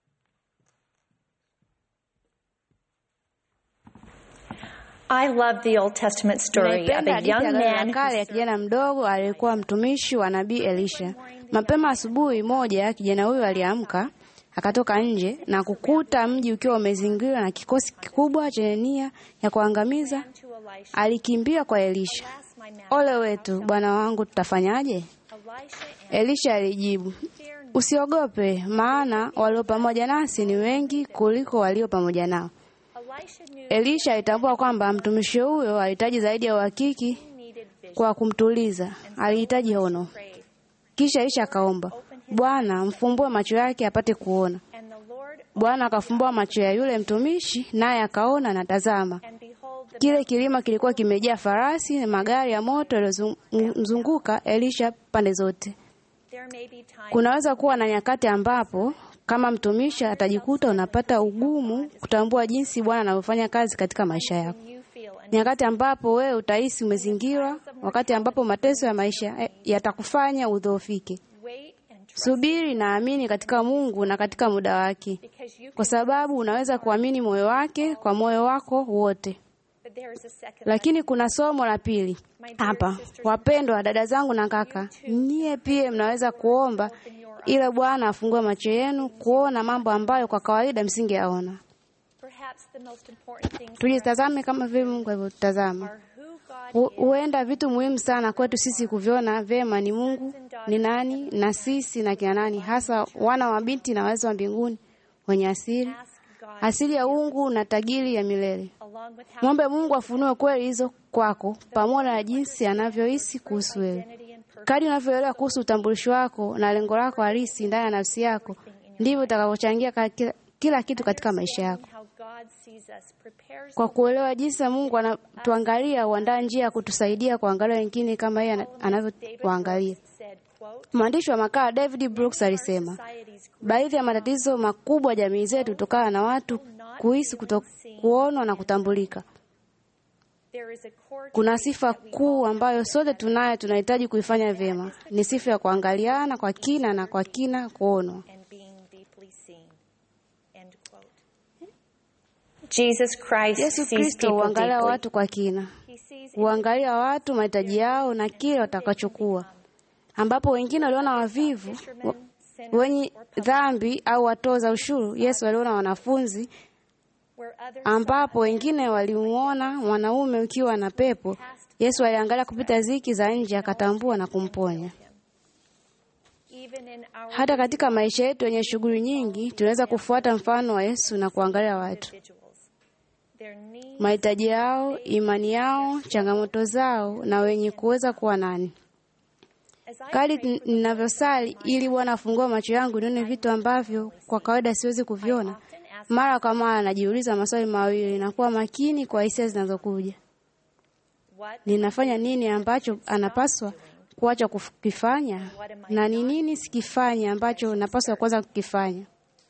I love the Old Testament story of a young man ya kijana mdogo aliyekuwa mtumishi wa nabii Elisha. Mapema asubuhi moja, kijana huyo aliamka, akatoka nje na kukuta mji ukiwa umezingirwa na kikosi kikubwa chenye nia ya kuangamiza. Alikimbia kwa Elisha, ole wetu bwana wangu, tutafanyaje? Elisha alijibu, usiogope, maana walio pamoja nasi ni wengi kuliko walio pamoja nao. Elisha alitambua kwamba mtumishi huyo alihitaji zaidi ya uhakiki kwa kumtuliza. Alihitaji ono. Kisha Elisha akaomba, Bwana, mfumbue macho yake apate kuona. Bwana akafumbua macho ya yule mtumishi, naye akaona, na tazama, kile kilima kilikuwa kimejaa farasi na magari ya moto yaliyomzunguka Elisha pande zote. Kunaweza kuwa na nyakati ambapo kama mtumishi atajikuta unapata ugumu kutambua jinsi Bwana anavyofanya kazi katika maisha yako. Nyakati ambapo wewe utahisi umezingirwa, wakati ambapo mateso ya maisha yatakufanya udhoofike. Subiri na amini katika Mungu na katika muda wake, kwa sababu unaweza kuamini moyo wake kwa moyo wako wote. Lakini kuna somo la pili hapa. Wapendwa dada zangu na kaka, nyie pia mnaweza kuomba ile Bwana afungue macho yenu kuona mambo ambayo kwa kawaida msingeyaona. Tujitazame kama vile Mungu alivyotazama. Huenda vitu muhimu sana kwetu sisi kuviona vema ni Mungu ni nani na sisi na kina nani, hasa wana wa binti na wazee wa mbinguni wenye asili ya uungu na tajiri ya milele. Mwombe Mungu afunue kweli hizo kwako pamoja na jinsi anavyohisi kuhusu wewe. Kadri unavyoelewa kuhusu utambulisho wako na lengo lako halisi ndani ya nafsi yako, ndivyo utakavyochangia kila kitu katika maisha yako. Kwa kuelewa jinsi Mungu anatuangalia, huandaa njia ya kutusaidia kuangalia wengine kama yeye anavyowaangalia. Mwandishi wa makala David Brooks alisema, baadhi ya matatizo makubwa ya jamii zetu kutokana na watu kuhisi kutokuonwa na kutambulika. Kuna sifa kuu ambayo sote tunayo, tunahitaji kuifanya vyema. Ni sifa ya kuangaliana kwa kina na kwa kina kuonwa. Yesu Kristo huangalia watu kwa kina. Huangalia watu, mahitaji yao na kile watakachokuwa. Ambapo wengine waliona wavivu, wenye dhambi au watoza ushuru, Yesu aliona wanafunzi. Ambapo wengine walimuona mwanaume ukiwa na pepo, Yesu aliangalia kupita ziki za nje, akatambua na kumponya. Hata katika maisha yetu yenye shughuli nyingi, tunaweza kufuata mfano wa Yesu na kuangalia watu, mahitaji yao, imani yao, changamoto zao na wenye kuweza kuwa nani. Kadri ninavyosali ili Bwana afungue macho yangu nione vitu ambavyo kwa kawaida siwezi kuviona, mara kwa mara najiuliza maswali mawili na kuwa makini kwa hisia zinazokuja. Ninafanya nini ambacho anapaswa kuacha kukifanya, na ni nini sikifanya ambacho napaswa kuanza kukifanya?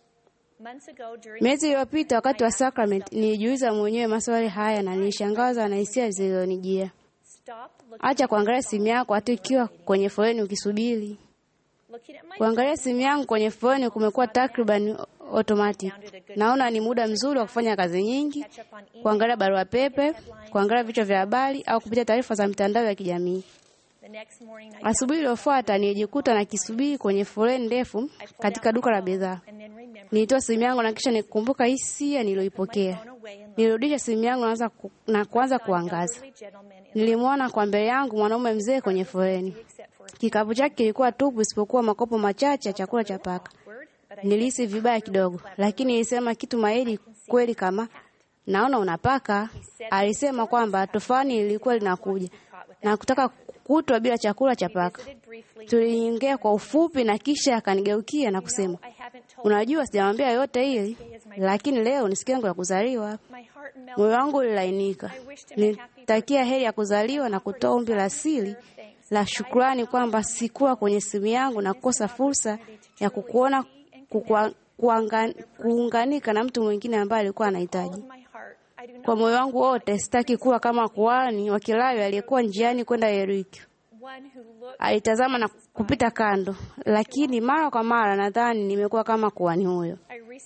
Miezi iliyopita wakati wa sacrament nilijiuliza mwenyewe maswali haya na nilishangazwa na hisia zilizonijia. Acha kuangalia simu yako hata ikiwa kwenye foleni ukisubiri. Kuangalia simu yangu kwenye foleni kumekuwa takriban automatic. Naona ni muda mzuri wa kufanya kazi nyingi, kuangalia barua pepe, kuangalia vichwa vya habari au kupitia taarifa za mitandao ya kijamii. Asubuhi iliyofuata nilijikuta na kisubiri kwenye foleni ndefu katika duka la bidhaa. Nilitoa simu yangu na kisha nikumbuka hisia niliyoipokea. Nilirudisha simu yangu na kuanza kuangaza. Nilimwona kwa mbele yangu mwanaume mzee kwenye foleni. Kikapu chake kilikuwa tupu isipokuwa makopo machache ya chakula cha paka. Nilihisi vibaya kidogo, lakini nilisema kitu mahiri kweli kama, naona unapaka. Alisema kwamba tufani lilikuwa linakuja na kutaka kutwa bila chakula cha paka. Tuliongea kwa ufupi na kisha akanigeukia na kusema, unajua sijamwambia yote hili, lakini leo ni siku yangu ya kuzaliwa. Moyo wangu ulilainika. Nilitakia heri ya kuzaliwa na kutoa ombi la siri la shukrani kwamba sikuwa kwenye simu yangu na kukosa fursa ya kukuona kuunganika na mtu mwingine ambaye alikuwa anahitaji. Kwa moyo wangu wote sitaki kuwa kama kuhani wa Kilawi aliyekuwa njiani kwenda Yeriko. Alitazama na kupita kando, lakini mara kwa mara nadhani nimekuwa kama kuhani huyo.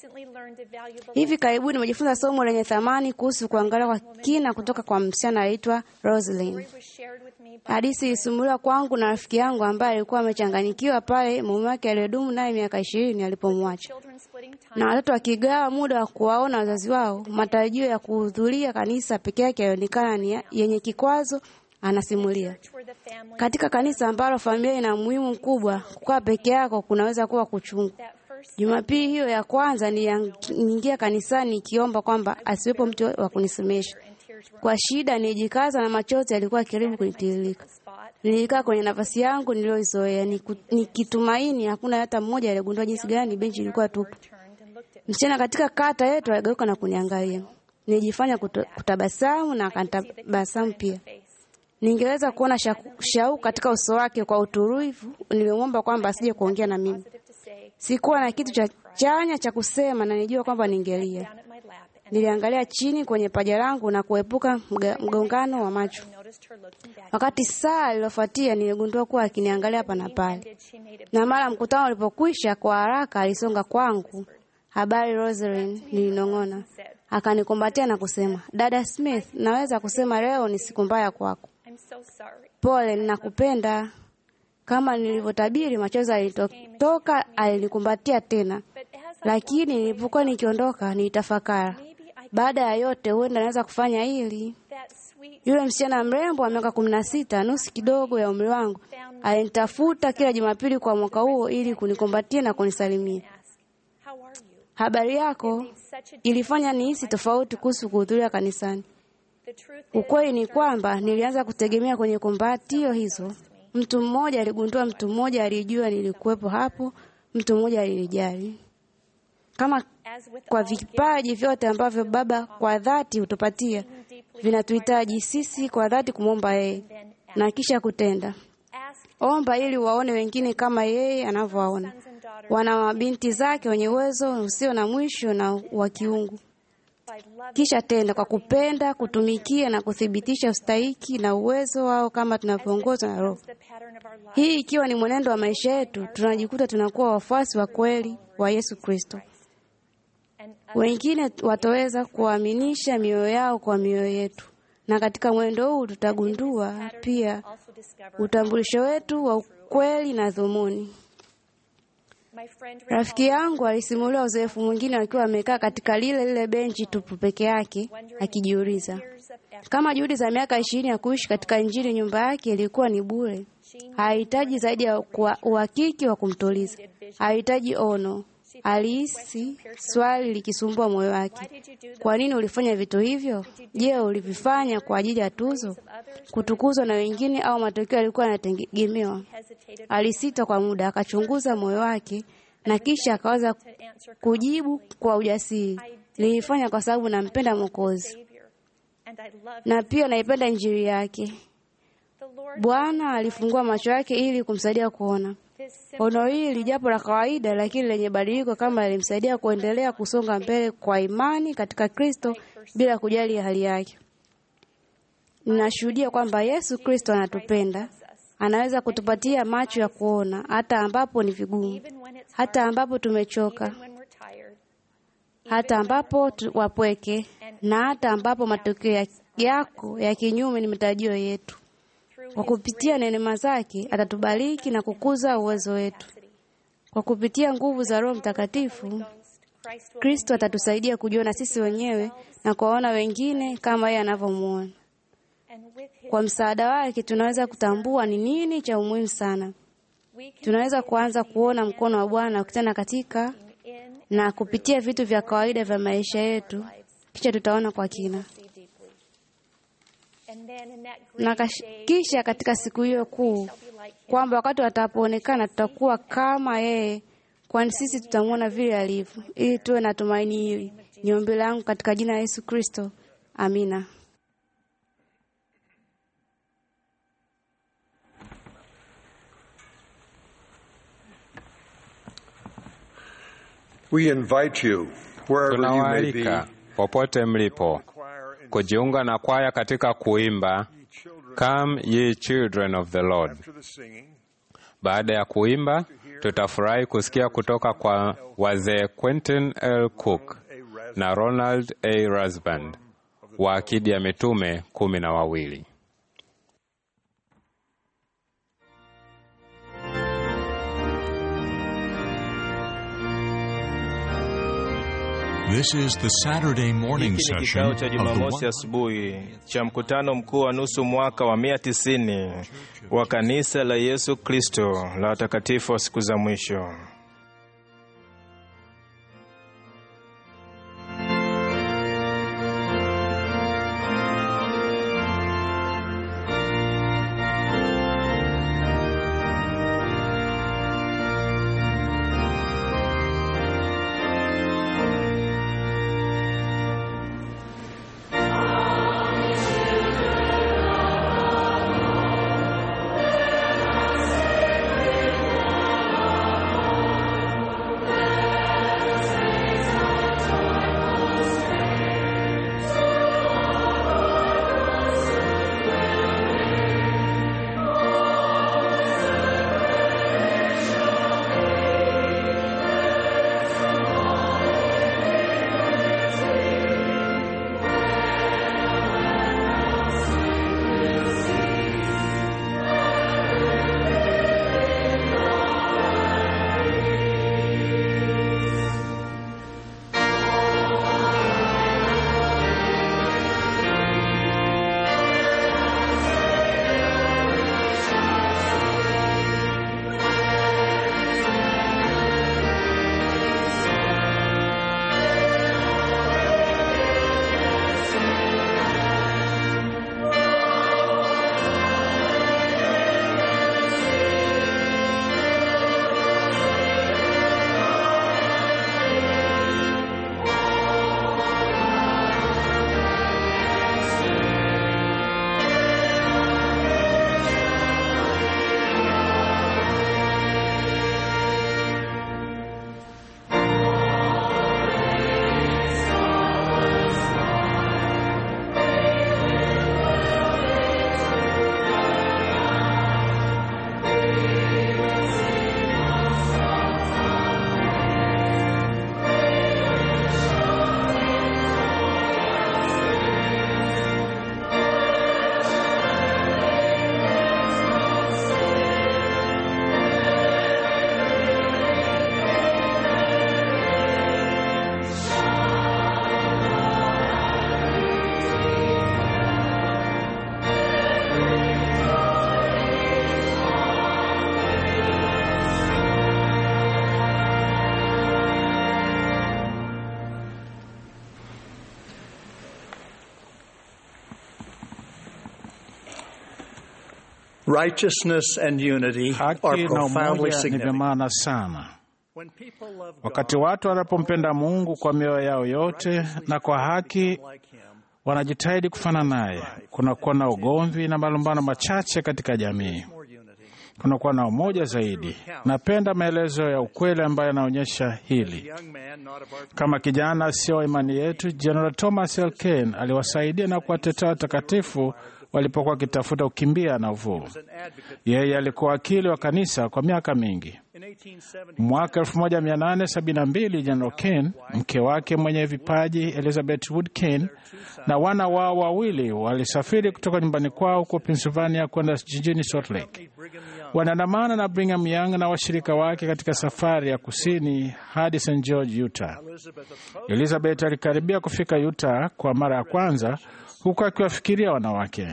Hivi karibuni nimejifunza somo lenye thamani kuhusu kuangalia kwa kina kutoka kwa msichana anaitwa Rosalind. Hadithi ilisimuliwa kwangu na rafiki yangu ambaye alikuwa amechanganyikiwa pale mume wake aliyedumu naye miaka 20 alipomwacha. Na watoto wakigawa muda wa kuwaona wazazi wao, matarajio ya kuhudhuria kanisa peke yake yalionekana ni yenye kikwazo. Anasimulia, katika kanisa ambalo familia ina umuhimu mkubwa, kukaa peke yako kunaweza kuwa kuchungu. Jumapili hiyo ya kwanza niliingia kanisani nikiomba kwamba asiwepo mtu wa kunisemesha. Kwa shida nilijikaza na machozi yalikuwa karibu kunitiririka. Nilikaa kwenye nafasi yangu niliyoizoea nikitumaini hakuna hata mmoja aliyegundua jinsi gani benchi ilikuwa tupu. Msichana katika kata yetu aligeuka na kuniangalia. Nilijifanya kutabasamu na akatabasamu pia. Ningeweza kuona shauku katika uso wake. Kwa utulivu nilimwomba kwamba asije kuongea na mimi. Sikuwa na kitu chanya cha kusema na nilijua kwamba ningelia. Niliangalia chini kwenye paja langu na kuepuka mgongano wa macho. Wakati saa iliyofuatia niligundua kuwa akiniangalia hapa na pale. Na mara mkutano ulipokwisha, kwa haraka alisonga kwangu. Habari Rosalind, nilinong'ona. Akanikumbatia na kusema, Dada Smith, naweza kusema leo ni siku mbaya kwako. Pole, ninakupenda. Kama nilivyotabiri, machozi yalitoka. Alinikumbatia tena. Lakini nilipokuwa nikiondoka, nilitafakari, baada ya yote huenda naweza kufanya hili. Yule msichana mrembo wa miaka 16, nusu kidogo ya umri wangu, alinitafuta kila Jumapili kwa mwaka huo ili kunikumbatia na kunisalimia. Habari yako? Ilifanya nihisi tofauti kuhusu kuhudhuria kanisani. Ukweli ni kwamba nilianza kutegemea kwenye kumbatio hizo. Mtu mmoja aligundua, mtu mmoja alijua nilikuwepo hapo, mtu mmoja alijali. Kama kwa vipaji vyote ambavyo Baba kwa dhati hutupatia, vinatuhitaji sisi kwa dhati kumwomba yeye na kisha kutenda. Omba ili waone wengine kama yeye anavyowaona. Wana mabinti zake wenye uwezo usio na mwisho na wa kiungu. Kisha tenda kwa kupenda, kutumikia na kuthibitisha ustahiki na uwezo wao kama tunavyoongozwa na Roho. Hii ikiwa ni mwenendo wa maisha yetu, tunajikuta tunakuwa wafuasi wa kweli wa Yesu Kristo. Wengine wataweza kuaminisha mioyo yao kwa mioyo yetu. Na katika mwendo huu tutagundua pia utambulisho wetu wa ukweli na dhumuni. Rafiki yangu alisimulia uzoefu mwingine akiwa amekaa katika lile benchi tupu peke yake, akijiuliza kama juhudi za miaka 20 ya kuishi katika Injili nyumba yake ilikuwa ni bure. Hahitaji zaidi ya uhakiki wa kumtuliza. Hahitaji ono. Alihisi swali likisumbua moyo wake. Kwa nini ulifanya vitu hivyo? Je, ulivifanya kwa ajili ya tuzo, kutukuzwa na wengine, au matokeo yalikuwa yanategemewa? Alisita kwa muda, akachunguza moyo wake na kisha akaweza kujibu kwa ujasiri. Nilifanya kwa sababu nampenda Mwokozi na pia naipenda Injili yake. Bwana alifungua macho yake ili kumsaidia kuona. Ono hili japo la kawaida lakini lenye badiliko kama lilimsaidia kuendelea kusonga mbele kwa imani katika Kristo bila kujali hali yake. Ninashuhudia kwamba Yesu Kristo anatupenda. Anaweza kutupatia macho ya kuona hata ambapo ni vigumu, hata ambapo tumechoka, hata ambapo wapweke, na hata ambapo matokeo yako ya kinyume ni matarajio yetu. Kwa kupitia neema zake atatubariki na kukuza uwezo wetu. Kwa kupitia nguvu za Roho Mtakatifu, Kristo atatusaidia kujiona sisi wenyewe na kuwaona wengine kama yeye anavyomuona. Kwa msaada wake tunaweza kutambua ni nini cha umuhimu sana. Tunaweza kuanza kuona mkono wa Bwana ukitenda katika na kupitia vitu vya kawaida vya maisha yetu, kisha tutaona kwa kina. Na kisha katika siku hiyo kuu, kwamba wakati atapoonekana tutakuwa kama yeye, kwani sisi tutamwona vile alivyo. Ili tuwe na tumaini hili, ni ombi langu katika jina la Yesu Kristo. Amina. We invite you, wherever you may be, popote mlipo, kujiunga na kwaya katika kuimba Come Ye Children of the Lord. Baada ya kuimba, tutafurahi kusikia kutoka kwa wazee Quentin L. Cook na Ronald A. Rasband wa Akidi ya Mitume 12. This is the Saturday morning session of the Jumamosi asubuhi cha mkutano mkuu wa nusu mwaka wa 190 wa kanisa la Yesu Kristo la watakatifu wa siku za mwisho. Righteousness and unity are profoundly significant. Maana sana. Wakati watu wanapompenda Mungu kwa mioyo yao yote na kwa haki wanajitahidi kufanana naye, kunakuwa na ugomvi na malumbano machache katika jamii. Kunakuwa na umoja zaidi. Napenda maelezo ya ukweli ambayo yanaonyesha hili. Kama kijana sio wa imani yetu, General Thomas L. Kane aliwasaidia na kuwatetea watakatifu walipokuwa wakitafuta ukimbia na uvuvi. Yeye alikuwa wakili wa kanisa kwa miaka mingi. Mwaka 1872 General Kane, mke wake mwenye vipaji Elizabeth Wood Kane, na wana wao wawili walisafiri kutoka nyumbani kwao huko Pennsylvania kwenda jijini Salt Lake. Wanaandamana na Brigham Young na washirika wake katika safari ya kusini hadi St. George, Utah. Elizabeth alikaribia kufika Utah kwa mara ya kwanza huku akiwafikiria wanawake.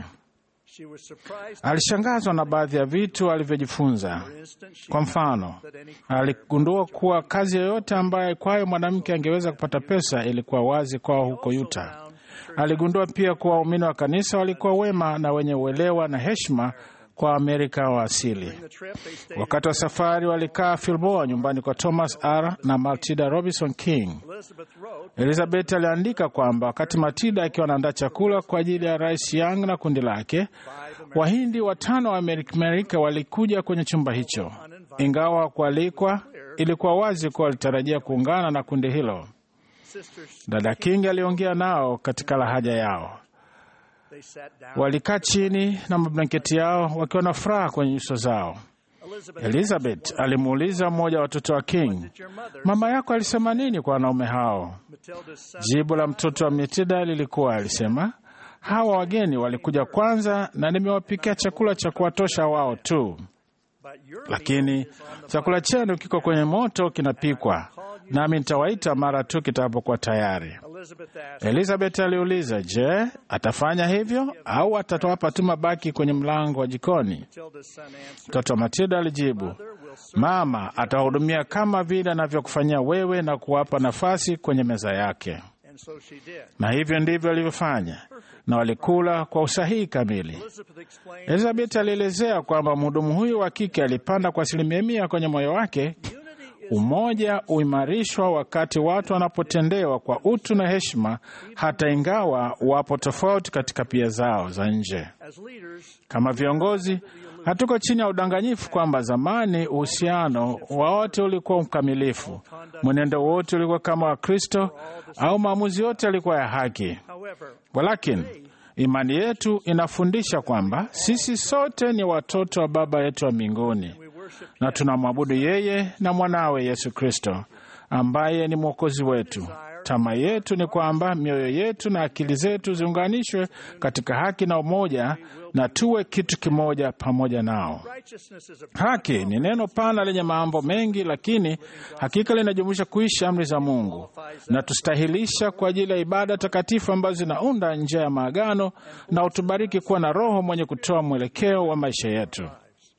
Alishangazwa na baadhi ya vitu alivyojifunza. Kwa mfano, aligundua kuwa kazi yoyote ambayo kwayo mwanamke angeweza kupata pesa ilikuwa wazi kwao huko Utah. Aligundua pia kuwa waumini wa kanisa walikuwa wema na wenye uelewa na heshima kwa Amerika wa asili. Wakati wa safari walikaa Fillmore nyumbani kwa Thomas R. na Matilda Robinson King. Elizabeth aliandika kwamba wakati Matilda akiwa anaandaa chakula kwa ajili ya Rais Young na kundi lake, Wahindi 5 wa Amerika walikuja kwenye chumba hicho. Ingawa kualikwa, ilikuwa wazi kuwa walitarajia kuungana na kundi hilo. Dada King aliongea nao katika lahaja yao. Walikaa chini na mablanketi yao wakiwa na furaha kwenye nyuso zao. Elizabeth alimuuliza mmoja wa watoto wa King, "Mama yako alisema nini kwa wanaume hao?" Jibu la mtoto wa Matilda lilikuwa, alisema, "Hawa wageni walikuja kwanza na nimewapikia chakula cha kuwatosha wao tu. Lakini chakula chenu kiko kwenye moto kinapikwa, nami nitawaita mara tu kitakapokuwa tayari." Elizabeth aliuliza, "Je, atafanya hivyo au atawapa tu mabaki kwenye mlango wa jikoni?" Mtoto wa Matilda alijibu, "Mama atawahudumia kama vile anavyokufanyia wewe na kuwapa nafasi kwenye meza yake." Na hivyo ndivyo alivyofanya, na walikula kwa usahihi kamili. Elizabeth alielezea kwamba mhudumu huyu wa kike alipanda kwa 100% kwenye moyo wake. Umoja uimarishwa wakati watu wanapotendewa kwa utu na heshima, hata ingawa wapo tofauti katika pia zao za nje. Kama viongozi, hatuko chini ya udanganyifu kwamba zamani uhusiano wote ulikuwa mkamilifu, mwenendo wote ulikuwa kama wa Kristo, au maamuzi yote yalikuwa ya haki. Walakini, imani yetu inafundisha kwamba sisi sote ni watoto wa Baba yetu wa mbinguni, na tunamwabudu yeye na mwanawe Yesu Kristo ambaye ni mwokozi wetu. Tamaa yetu ni kwamba mioyo yetu na akili zetu ziunganishwe katika haki na umoja na tuwe kitu kimoja pamoja nao. Haki ni neno pana lenye mambo mengi, lakini hakika linajumuisha kuishi amri za Mungu na tustahilisha kwa ajili ya ibada takatifu ambazo zinaunda njia ya maagano, na utubariki kuwa na roho mwenye kutoa mwelekeo wa maisha yetu.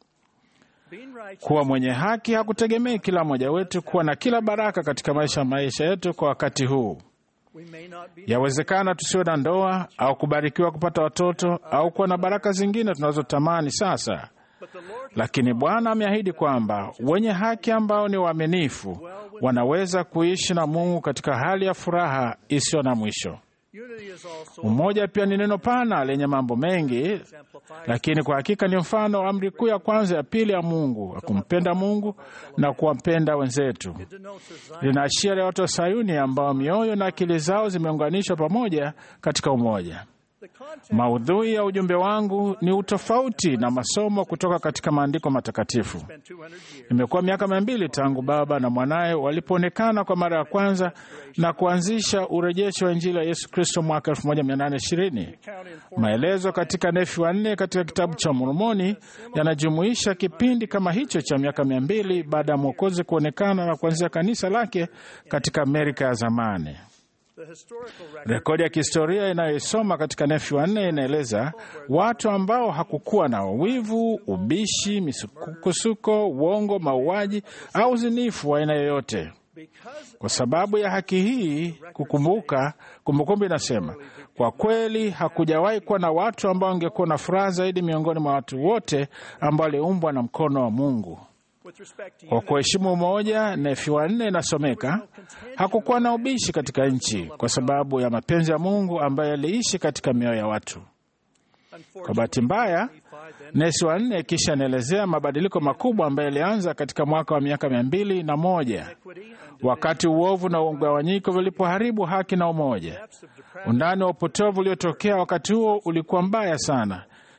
Kuwa mwenye haki hakutegemei kila mmoja wetu kuwa na kila baraka katika maisha yetu kwa wakati huu. Yawezekana tusiwe na ndoa au kubarikiwa kupata watoto au kuwa na baraka zingine tunazotamani sasa, lakini Bwana ameahidi kwamba wenye haki ambao ni waaminifu wanaweza kuishi na Mungu katika hali ya furaha isiyo na mwisho. Umoja pia ni neno pana lenye mambo mengi, lakini kwa hakika ni mfano wa amri kuu ya kwanza ya pili ya Mungu, kumpenda Mungu na kuwapenda wenzetu. Linaashiria watu wa Sayuni ambao mioyo na akili zao zimeunganishwa pamoja katika umoja. Maudhui ya ujumbe wangu ni utofauti na masomo kutoka katika maandiko matakatifu. Imekuwa miaka 200 tangu Baba na Mwanaye walipoonekana kwa mara ya kwanza na kuanzisha urejesho wa Injili ya Yesu Kristo mwaka 1820. Maelezo katika Nefi 4 katika kitabu cha Mormoni yanajumuisha kipindi kama hicho cha miaka 200 baada ya Mwokozi kuonekana na kuanzisha kanisa lake katika Amerika ya zamani. Rekodi ya kihistoria inayosoma katika Nefi 4 inaeleza watu ambao hakukuwa na wivu, ubishi, misukosuko, uongo, mauaji au uzinifu wa aina yoyote. Kwa sababu ya haki hii, Kumbukumbu inasema, kwa kweli hakujawahi kuwa na watu ambao wangekuwa na furaha zaidi miongoni mwa watu wote ambao waliumbwa na mkono wa Mungu. Kwa kuheshimu umoja, Nefi 4 inasomeka, hakukuwa na ubishi katika nchi kwa sababu ya mapenzi ya Mungu ambaye yaliishi katika mioyo ya watu. Kwa bahati mbaya, Nefi 4 kisha inaelezea mabadiliko makubwa ambayo yalianza katika mwaka wa miaka 201, wakati uovu na ugawanyiko vilipoharibu haki na umoja. Undani wa upotovu uliotokea wakati huo ulikuwa mbaya sana,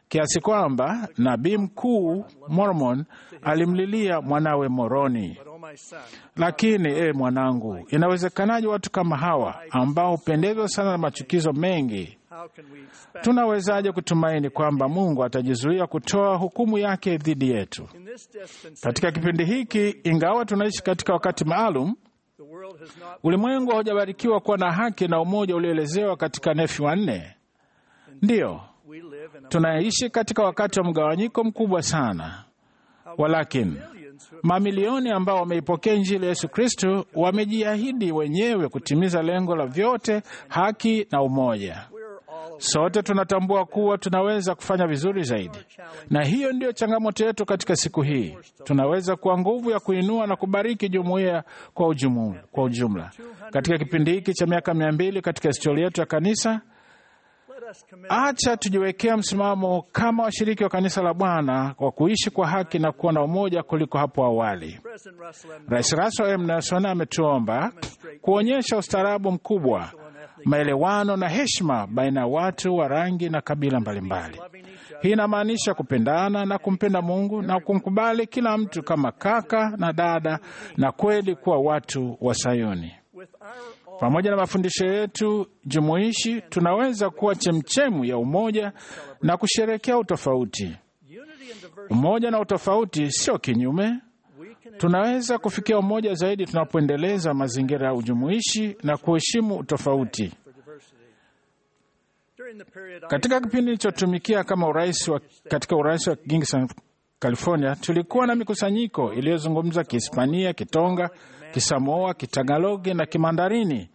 kiasi kwamba nabii mkuu Mormon alimlilia mwanawe Moroni. Lakini mwanangu, inawezekanaje watu kama hawa ambao hupendezwa sana na machukizo mengi, tunawezaje kutumaini kwamba Mungu atajizuia kutoa hukumu yake dhidi yetu? Katika kipindi hiki, ingawa tunaishi katika wakati maalum, ulimwengu haujabarikiwa kuwa na haki na umoja ulioelezewa katika Nefi 4. Ndiyo, tunaishi katika wakati wa mgawanyiko mkubwa sana. Walakini, mamilioni ambao wameipokea Injili ya Yesu Kristo wamejiahidi wenyewe kutimiza lengo la vyote, haki na umoja. Sote tunatambua kuwa tunaweza kufanya vizuri zaidi. Na hiyo ndiyo changamoto yetu katika siku hii. Tunaweza kuwa nguvu ya kuinua na kubariki jumuiya kwa ujumla. Katika kipindi hiki cha miaka 200 katika historia yetu ya kanisa, acha tujiwekea msimamo kama washiriki wa kanisa la Bwana kwa kuishi kwa haki na kuwa na umoja kuliko hapo awali. Rais Russell M. Nelson ametuomba kuonyesha ustaarabu mkubwa, maelewano na heshima baina ya watu wa rangi na kabila mbalimbali. Hii inamaanisha kupendana na kumpenda Mungu na kumkubali kila mtu kama kaka na dada, na kweli kuwa watu wa Sayuni. Pamoja na mafundisho yetu jumuishi, tunaweza kuwa chemchemu ya umoja na kusherehekea utofauti. Umoja na utofauti sio kinyume. Tunaweza kufikia umoja zaidi tunapoendeleza mazingira ya ujumuishi na kuheshimu utofauti. Katika kipindi nilichotumikia kama katika urais wa Kingston, California, tulikuwa na mikusanyiko iliyozungumza Kihispania, Kitonga, Kisamoa, Kitagalogi na Kimandarini.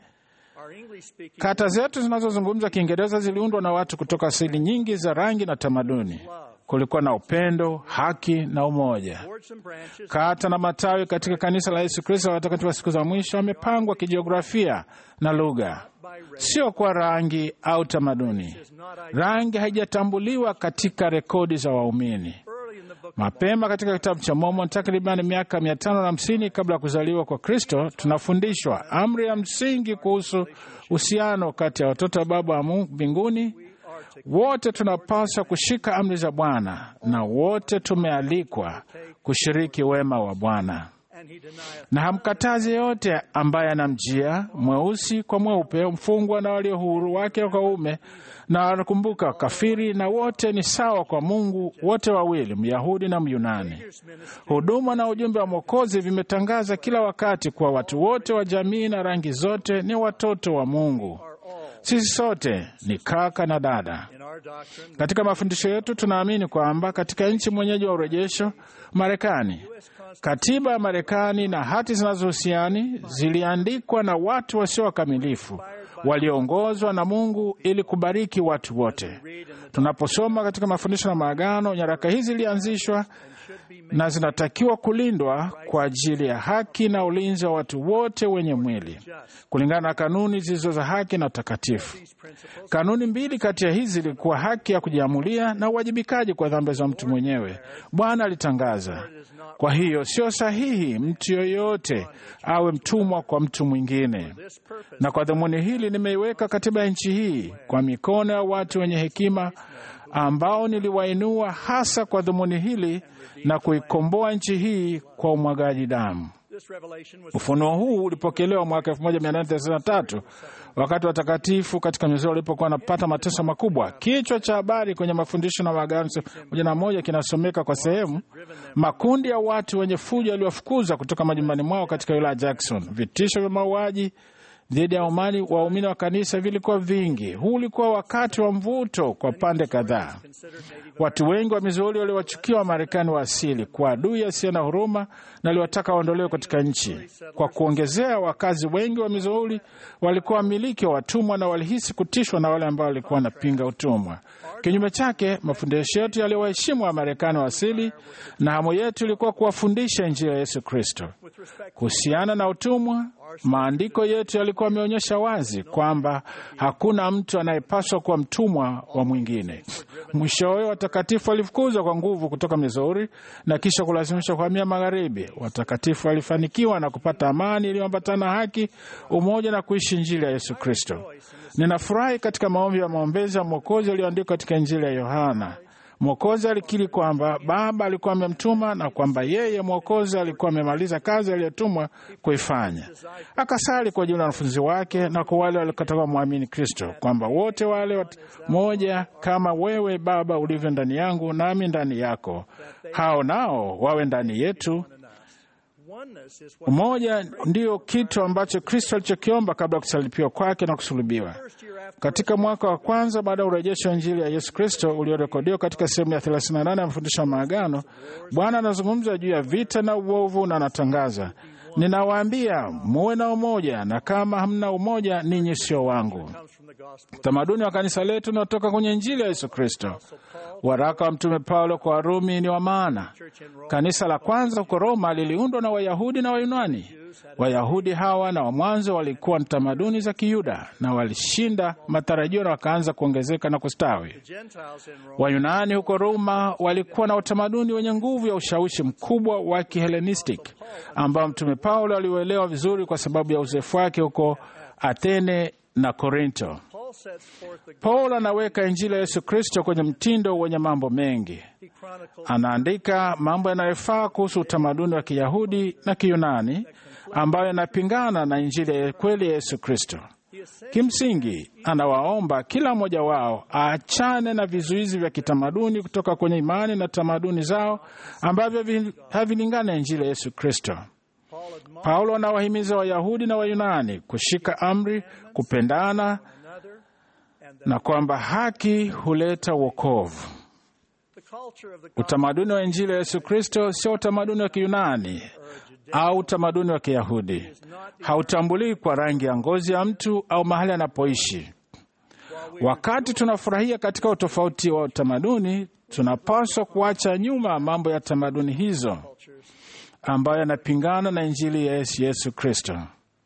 Kata zetu zinazozungumza Kiingereza ziliundwa na watu kutoka asili nyingi za rangi na tamaduni. Kulikuwa na upendo, haki na umoja. Kata na matawi katika kanisa la Yesu Kristo watakatifu wa siku za mwisho wamepangwa kijiografia na lugha, sio kwa rangi au tamaduni. Rangi haijatambuliwa katika rekodi za waumini. Mapema katika kitabu cha Mormon, takriban miaka 550 kabla ya kuzaliwa kwa Kristo, tunafundishwa amri ya msingi kuhusu uhusiano kati ya watoto wa Baba wa Mungu mbinguni. Wote tunapaswa kushika amri za Bwana na wote tumealikwa kushiriki wema wa Bwana. Na hamkatazi yote ambaye anamjia, mweusi kwa mweupe, mfungwa na walio huru, wake kwa uume, na wanakumbuka kafiri, na wote ni sawa kwa Mungu, wote wawili, Myahudi na Myunani. Huduma na ujumbe wa Mwokozi vimetangaza kila wakati kwa watu wote wa jamii na rangi zote ni watoto wa Mungu. Sisi sote ni kaka na dada. Katika mafundisho yetu tunaamini kwamba katika nchi mwenyeji wa urejesho, Marekani, katiba ya Marekani na hati zinazohusiani ziliandikwa na watu wasio wakamilifu walioongozwa na Mungu ili kubariki watu wote. Tunaposoma katika mafundisho na maagano, nyaraka hizi zilianzishwa na zinatakiwa kulindwa kwa ajili ya haki na ulinzi wa watu wote wenye mwili, kulingana na kanuni zilizo za haki na utakatifu. Kanuni mbili kati ya hizi zilikuwa haki ya kujiamulia na uwajibikaji kwa dhambi za mtu mwenyewe. Bwana alitangaza, kwa hiyo sio sahihi mtu yoyote awe mtumwa kwa mtu mwingine. Na kwa dhumuni hili nimeiweka katiba ya nchi hii kwa mikono ya watu wenye hekima ambao niliwainua hasa kwa dhumuni hili na kuikomboa nchi hii kwa umwagaji damu. Ufunuo huu ulipokelewa mwaka 1893 wakati watakatifu katika Missouri walipokuwa wanapata mateso makubwa. Kichwa cha habari kwenye mafundisho na maagano 1 kinasomeka kwa sehemu: makundi ya watu wenye fujo yaliwafukuza kutoka majumbani mwao katika wilaya Jackson. Vitisho vya mauaji dhidi ya waumini wa kanisa vilikuwa vingi. Huu ulikuwa wakati wa mvuto kwa pande kadhaa. Watu wengi wa Missouri waliwachukia Wamarekani wa asili kwa adui asiye na huruma na waliwataka waondolewe katika nchi. Kwa kuongezea, wakazi wengi wa Missouri walikuwa wamiliki wa watumwa na walihisi kutishwa na wale ambao walikuwa wanapinga utumwa. Kinyume chake, mafundisho yetu yaliwaheshimu Wamarekani wa asili na hamu yetu ilikuwa kuwafundisha Injili ya Yesu Kristo. Kuhusiana na utumwa, maandiko yetu yalikuwa yameonyesha wazi kwamba hakuna mtu anayepaswa kuwa mtumwa wa mwingine. Mwishowe, watakatifu walifukuzwa kwa nguvu kutoka Missouri na kisha kulazimishwa kuhamia magharibi. Watakatifu walifanikiwa na kupata amani iliyoambatana haki, umoja na kuishi Injili ya Yesu Kristo. Ninafurahi katika maombi ya maombezi ya Mwokozi yaliyoandikwa katika Injili ya Yohana. Mwokozi alikiri kwamba Baba alikuwa amemtuma na kwamba yeye Mwokozi alikuwa amemaliza kazi aliyotumwa kuifanya. Akasali kwa ajili ya wanafunzi wake na kwa wale waliokataa muamini Kristo, kwamba wote wale moja kama wewe Baba ulivyo ndani yangu nami ndani yako, hao nao wawe ndani yetu. Umoja ndio kitu ambacho Kristo alichokiomba kabla ya kusalipiwa kwake na kusulubiwa. Katika mwaka wa kwanza baada ya urejesho wa Injili ya Yesu Kristo uliorekodiwa katika sehemu ya 38 ya mafundisho ya maagano, Bwana anazungumza juu ya vita na uovu na anatangaza, ninawaambia muwe na umoja, na kama hamna umoja ninyi sio wangu. Tamaduni wa kanisa letu unatoka kwenye Injili ya Yesu Kristo. Waraka wa Mtume Paulo kwa Warumi ni wa maana. Kanisa la kwanza huko Roma liliundwa na Wayahudi na Wayunani. Wayahudi hawa na wa mwanzo walikuwa na tamaduni za Kiyuda na walishinda matarajio na wakaanza kuongezeka na kustawi. Wayunani huko Roma walikuwa na utamaduni wenye nguvu ya ushawishi mkubwa wa Kihelenistic ambao Mtume Paulo aliuelewa vizuri kwa sababu ya uzoefu wake huko Athene na Korinto. Paulo anaweka Injili ya Yesu Kristo kwenye mtindo wenye mambo mengi. Anaandika mambo yanayofaa kuhusu utamaduni wa Kiyahudi na Kiyunani ambayo yanapingana na Injili ya kweli ya Yesu Kristo. Kimsingi, anawaomba kila mmoja wao aachane na vizuizi vya kitamaduni kutoka kwenye imani na tamaduni zao ambavyo havilingani na Injili ya Yesu Kristo. Paulo anawahimiza Wayahudi na Wayunani kushika amri, kupendana na kwamba haki huleta wokovu. Utamaduni wa Injili ya Yesu Kristo sio utamaduni wa Kiyunani au utamaduni wa Kiyahudi. Hautambulii kwa rangi ya ngozi ya mtu au mahali anapoishi. Wakati tunafurahia katika utofauti wa utamaduni, tunapaswa kuacha nyuma mambo ya tamaduni hizo ambayo yanapingana na Injili ya Yesu Kristo.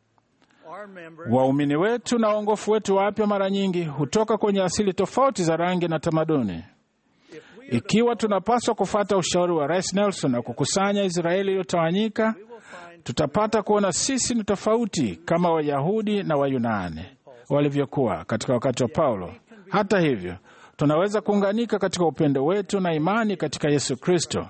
Waumini wetu na waongofu wetu wapya mara nyingi hutoka kwenye asili tofauti za rangi na tamaduni. Ikiwa tunapaswa kufuata ushauri wa Rais Nelson na kukusanya Israeli iliyotawanyika, tutapata kuona sisi ni tofauti kama Wayahudi na Wayunani walivyokuwa katika wakati wa Paulo. Hata hivyo, tunaweza kuunganika katika upendo wetu na imani katika Yesu Kristo.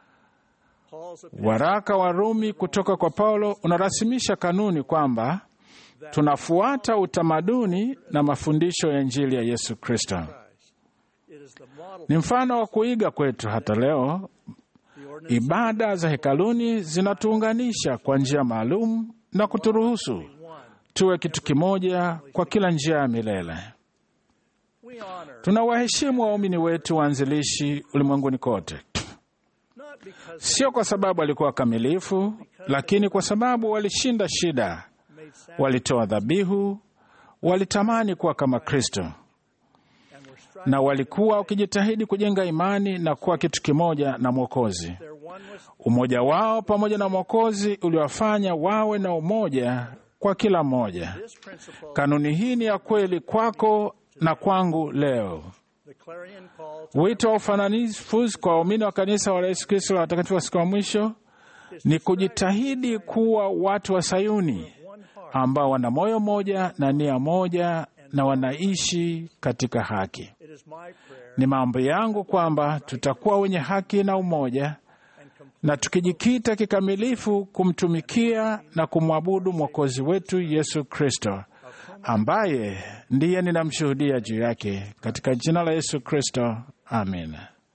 Waraka wa Rumi kutoka kwa Paulo unarasimisha kanuni kwamba tunafuata utamaduni na mafundisho ya Injili ya Yesu Kristo. Ni mfano wa kuiga kwetu hata leo. Ibada za hekaluni zinatuunganisha kwa njia maalum na kuturuhusu tuwe kitu kimoja kwa kila njia ya milele. Tunawaheshimu waumini wetu waanzilishi ulimwenguni kote, sio kwa sababu walikuwa kamilifu, lakini kwa sababu walishinda shida, walitoa dhabihu, walitamani kuwa kama Kristo, na walikuwa wakijitahidi kujenga imani na kuwa kitu kimoja na Mwokozi. Umoja wao pamoja na Mwokozi uliwafanya wawe na umoja kwa kila mmoja. Kanuni hii ni ya kweli kwako na kwangu leo. Wito wa ufananifu kwa waumini wa kanisa wa Yesu Kristo la watakatifu wa siku ya mwisho ni kujitahidi kuwa watu wa Sayuni ambao wana moyo moja na nia moja na wanaishi katika haki. Ni maombi yangu kwamba tutakuwa wenye haki na umoja, na tukijikita kikamilifu kumtumikia na kumwabudu Mwokozi wetu Yesu Kristo, ambaye ndiye ninamshuhudia juu yake. Katika jina la Yesu Kristo, amen.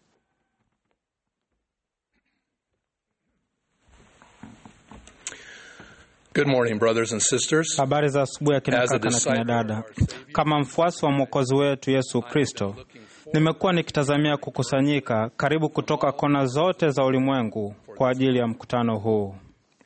Good morning, brothers and sisters. Habari za asubuhi akina kaka na kina dada. Kama mfuasi wa Mwokozi wetu Yesu Kristo, nimekuwa nikitazamia kukusanyika karibu kutoka kona zote za ulimwengu kwa ajili ya mkutano huu.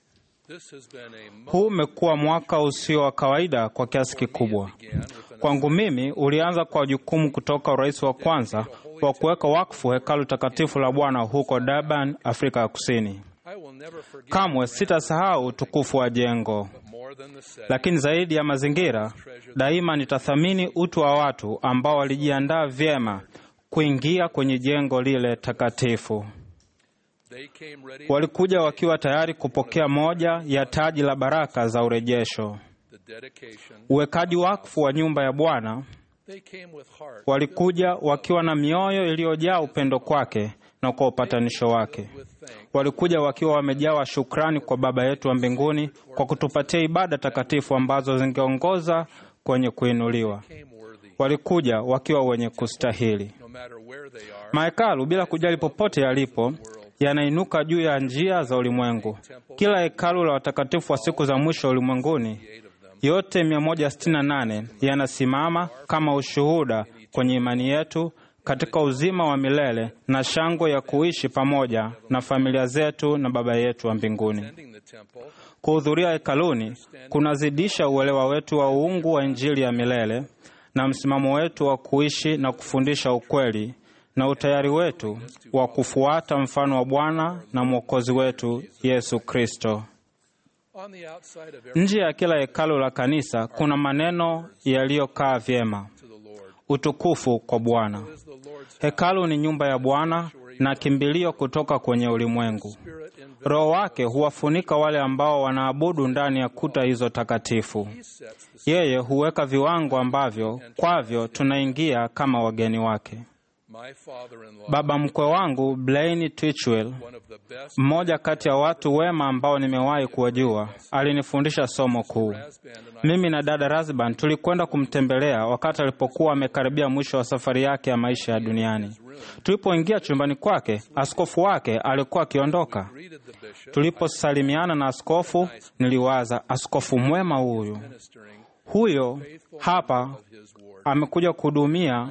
Huu umekuwa mwaka usio wa kawaida kwa kiasi kikubwa. Kwangu mimi, ulianza kwa jukumu kutoka urais wa kwanza wa kuweka wakfu hekalu takatifu la Bwana huko Durban, Afrika ya Kusini. Kamwe sitasahau utukufu wa jengo. Lakini zaidi ya mazingira, daima nitathamini utu wa watu ambao walijiandaa vyema kuingia kwenye jengo lile takatifu. Walikuja wakiwa tayari kupokea moja ya taji la baraka za urejesho. Uwekaji wakfu wa nyumba ya Bwana Walikuja wakiwa na mioyo iliyojaa upendo kwake na kwa upatanisho wake. Walikuja wakiwa wamejawa shukrani kwa Baba yetu wa mbinguni kwa kutupatia ibada takatifu ambazo zingeongoza kwenye kuinuliwa. Walikuja wakiwa wenye kustahili. Mahekalu, bila kujali popote yalipo, yanainuka juu ya njia za ulimwengu. Kila hekalu la watakatifu wa siku za mwisho ulimwenguni, yote 168, yanasimama kama ushuhuda kwenye imani yetu katika uzima wa milele na shangwe ya kuishi pamoja na familia zetu na Baba yetu wa mbinguni. Kuhudhuria hekaluni kunazidisha uelewa wetu wa uungu wa Injili ya milele na msimamo wetu wa kuishi na kufundisha ukweli na utayari wetu wa kufuata mfano wa Bwana na Mwokozi wetu Yesu Kristo. Nje ya kila hekalu la kanisa kuna maneno yaliyokaa vyema: utukufu kwa Bwana. Hekalu ni nyumba ya Bwana na kimbilio kutoka kwenye ulimwengu. Roho wake huwafunika wale ambao wanaabudu ndani ya kuta hizo takatifu. Yeye huweka viwango ambavyo kwavyo tunaingia kama wageni wake. Baba mkwe wangu Blaine Twitchell, mmoja kati ya watu wema ambao nimewahi kuwajua, alinifundisha somo kuu. Mimi na dada Rasban tulikwenda kumtembelea wakati alipokuwa amekaribia mwisho wa safari yake ya maisha ya duniani. Tulipoingia chumbani kwake, askofu wake alikuwa akiondoka. Tuliposalimiana na askofu, niliwaza, askofu mwema huyo hapa amekuja kuhudumia.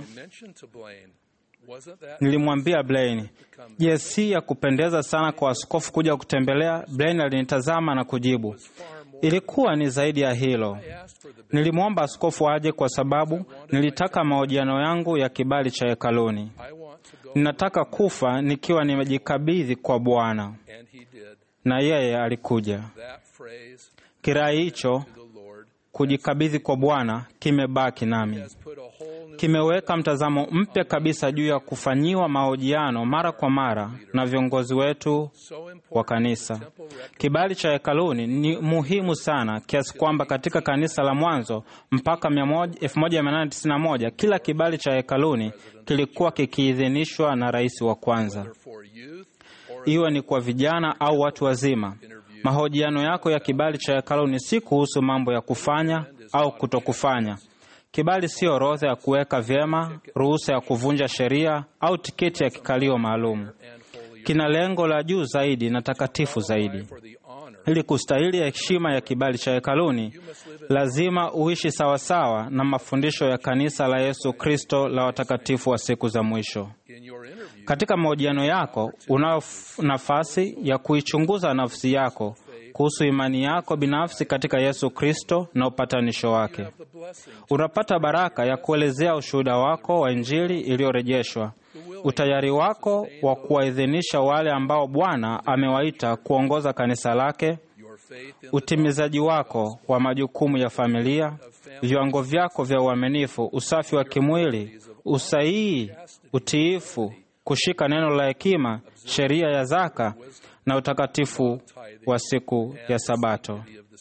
Nilimwambia Blaine, je, si ya kupendeza sana kwa askofu kuja kutembelea? Blaine alinitazama na kujibu, ilikuwa ni zaidi ya hilo. Nilimwomba askofu aje kwa sababu nilitaka mahojiano yangu ya kibali cha hekaluni. Ninataka kufa nikiwa nimejikabidhi kwa Bwana. Na yeye alikuja. Kirai hicho, kujikabidhi kwa Bwana, kimebaki nami. Kimeweka mtazamo mpya kabisa juu ya kufanyiwa mahojiano mara kwa mara na viongozi wetu wa kanisa. Kibali cha hekaluni ni muhimu sana kiasi kwamba katika kanisa la mwanzo mpaka 1891 kila kibali cha hekaluni kilikuwa kikiidhinishwa na rais wa kwanza. Iwe ni kwa vijana au watu wazima, mahojiano yako ya kibali cha hekaluni si kuhusu mambo ya kufanya au kutokufanya. Kibali si orodha ya kuweka vyema, ruhusa ya kuvunja sheria au tiketi ya kikalio maalum. Kina lengo la juu zaidi na takatifu zaidi. Ili kustahili heshima ya kibali cha hekaluni, lazima uishi sawasawa na mafundisho ya kanisa la Yesu Kristo la watakatifu wa siku za mwisho. Katika mahojiano yako, unayo nafasi ya kuichunguza nafsi yako kuhusu imani yako binafsi katika Yesu Kristo na upatanisho wake. Unapata baraka ya kuelezea ushuhuda wako wa Injili iliyorejeshwa, utayari wako wa kuwaidhinisha wale ambao Bwana amewaita kuongoza kanisa lake, utimizaji wako wa majukumu ya familia, viwango vyako vya uaminifu, usafi wa kimwili, usahihi, utiifu, kushika neno la hekima, sheria ya zaka na utakatifu wa siku ya Sabato.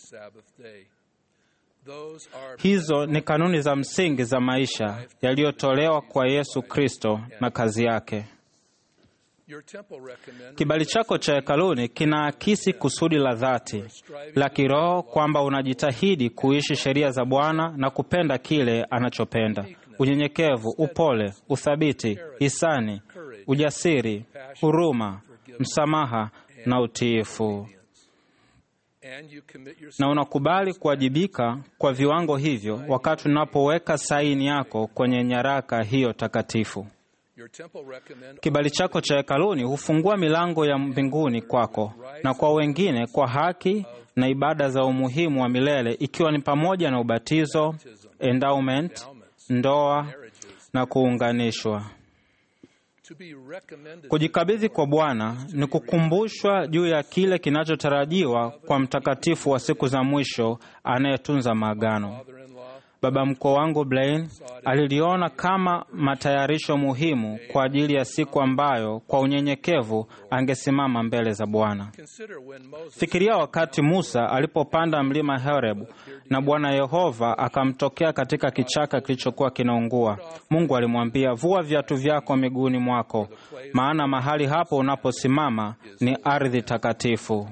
Hizo ni kanuni za msingi za maisha yaliyotolewa kwa Yesu Kristo na kazi yake. Kibali chako cha hekaluni kinaakisi kusudi la dhati la kiroho kwamba unajitahidi kuishi sheria za Bwana na kupenda kile anachopenda: unyenyekevu, upole, uthabiti, hisani, ujasiri, huruma, msamaha na utiifu. Na unakubali kuwajibika kwa viwango hivyo wakati unapoweka saini yako kwenye nyaraka hiyo takatifu. Kibali chako cha hekaluni hufungua milango ya mbinguni kwako na kwa wengine kwa haki na ibada za umuhimu wa milele, ikiwa ni pamoja na ubatizo, endowment, ndoa na kuunganishwa. Kujikabidhi kwa Bwana ni kukumbushwa juu ya kile kinachotarajiwa kwa mtakatifu wa siku za mwisho anayetunza maagano. baba mkwe wangu Blaine aliliona kama matayarisho muhimu kwa ajili ya siku ambayo kwa unyenyekevu angesimama mbele za Bwana. Fikiria wakati Musa alipopanda mlima Horeb na Bwana Yehova akamtokea katika kichaka kilichokuwa kinaungua. Mungu alimwambia, vua viatu vyako miguuni mwako, maana mahali hapo unaposimama ni ardhi takatifu.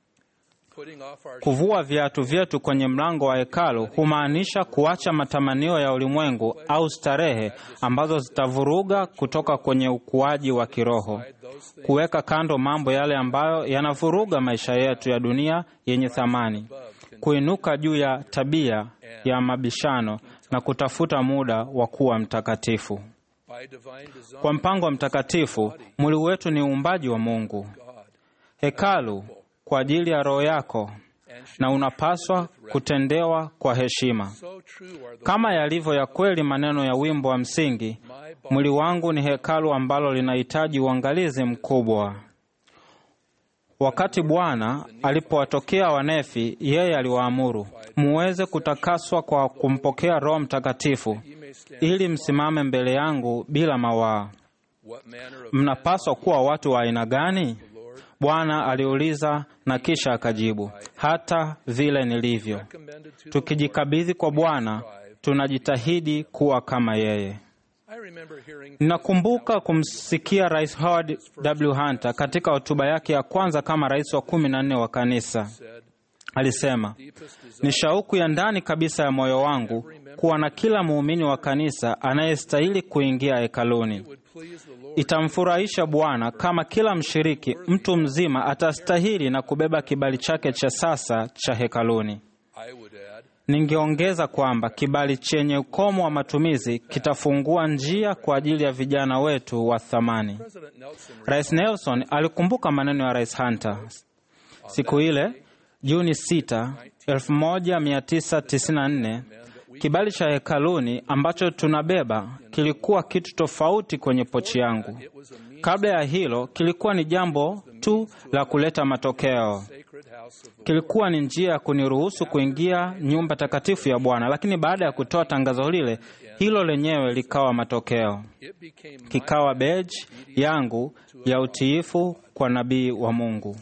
Kuvua viatu vyetu kwenye mlango wa hekalu humaanisha kuacha matamanio ya ulimwengu au starehe ambazo zitavuruga kutoka kwenye ukuaji wa kiroho. Kuweka kando mambo yale ambayo yanavuruga maisha yetu ya dunia yenye thamani. Kuinuka juu ya tabia ya mabishano na kutafuta muda wa kuwa mtakatifu. Kwa mpango mtakatifu, mwili wetu ni uumbaji wa Mungu. Hekalu kwa ajili ya roho yako, na unapaswa kutendewa kwa heshima. Kama yalivyo ya kweli maneno ya wimbo wa msingi, mwili wangu ni hekalu ambalo linahitaji uangalizi mkubwa. Wakati Bwana alipowatokea Wanefi, yeye aliwaamuru, muweze kutakaswa kwa kumpokea Roho Mtakatifu, ili msimame mbele yangu bila mawaa. Mnapaswa kuwa watu wa aina gani? Bwana aliuliza na kisha akajibu, hata vile nilivyo. Tukijikabidhi kwa Bwana, tunajitahidi kuwa kama yeye. Ninakumbuka kumsikia Rais Howard W. Hunter katika hotuba yake ya kwanza kama rais wa 14 wa kanisa. Alisema, ni shauku ya ndani kabisa ya moyo wangu kuwa na kila muumini wa kanisa anayestahili kuingia hekaluni. Itamfurahisha Bwana kama kila mshiriki mtu mzima atastahili na kubeba kibali chake cha sasa cha hekaluni. Ningeongeza kwamba kibali chenye ukomo wa matumizi kitafungua njia kwa ajili ya vijana wetu wa thamani. Rais Nelson alikumbuka maneno ya Rais Hunter. Siku ile, Juni 6, 1994, kibali cha hekaluni ambacho tunabeba kilikuwa kitu tofauti kwenye pochi yangu. Kabla ya hilo, kilikuwa ni jambo tu la kuleta matokeo. Kilikuwa ni njia ya kuniruhusu kuingia nyumba takatifu ya Bwana, lakini baada ya kutoa tangazo lile, hilo lenyewe likawa matokeo. Kikawa beji yangu ya utiifu kwa nabii wa Mungu.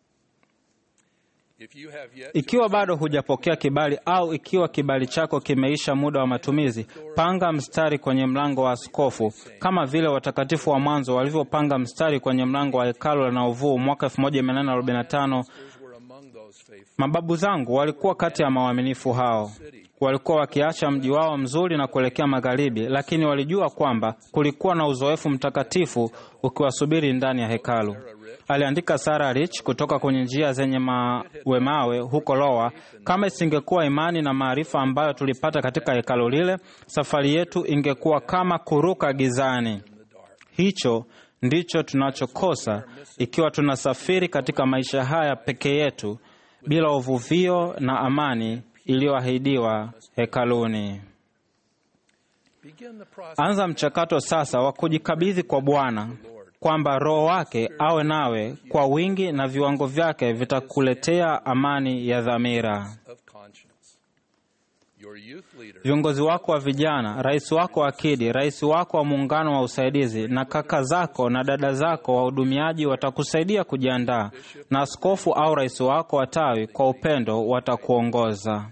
Ikiwa bado hujapokea kibali au ikiwa kibali chako kimeisha muda wa matumizi, panga mstari kwenye mlango wa askofu kama vile watakatifu wa mwanzo walivyopanga mstari kwenye mlango wa hekalu la Nauvoo mwaka 1845. Mababu zangu walikuwa kati ya waaminifu hao. Walikuwa wakiacha mji wao mzuri na kuelekea magharibi, lakini walijua kwamba kulikuwa na uzoefu mtakatifu ukiwasubiri ndani ya hekalu. Aliandika Sarah Rich kutoka kwenye njia zenye mawe huko Loa, kama isingekuwa imani na maarifa ambayo tulipata katika hekalu lile, safari yetu ingekuwa kama kuruka gizani. Hicho ndicho tunachokosa ikiwa tunasafiri katika maisha haya peke yetu bila uvuvio na amani iliyoahidiwa hekaluni. Anza mchakato sasa wa kujikabidhi kwa Bwana, kwamba Roho wake awe nawe kwa wingi na viwango vyake vitakuletea amani ya dhamira. Viongozi wako wa vijana, rais wako wa akidi, rais wako wa muungano wa usaidizi, na kaka zako na dada zako wahudumiaji watakusaidia kujiandaa, na askofu au rais wako wa tawi kwa upendo watakuongoza.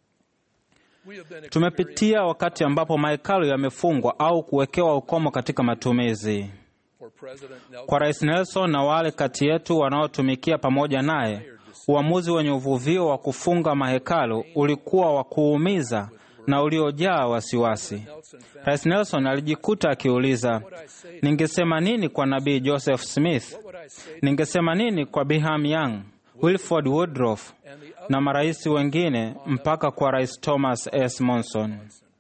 Tumepitia wakati ambapo mahekalu yamefungwa au kuwekewa ukomo katika matumizi. Kwa Rais Nelson na wale kati yetu wanaotumikia pamoja naye, uamuzi wenye uvuvio wa kufunga mahekalu ulikuwa wa kuumiza na uliojaa wasiwasi. Rais Nelson alijikuta akiuliza, ningesema nini kwa nabii Joseph Smith? Ningesema nini kwa Brigham Young, Wilford Woodruff na marais wengine mpaka kwa Rais Thomas S. Monson?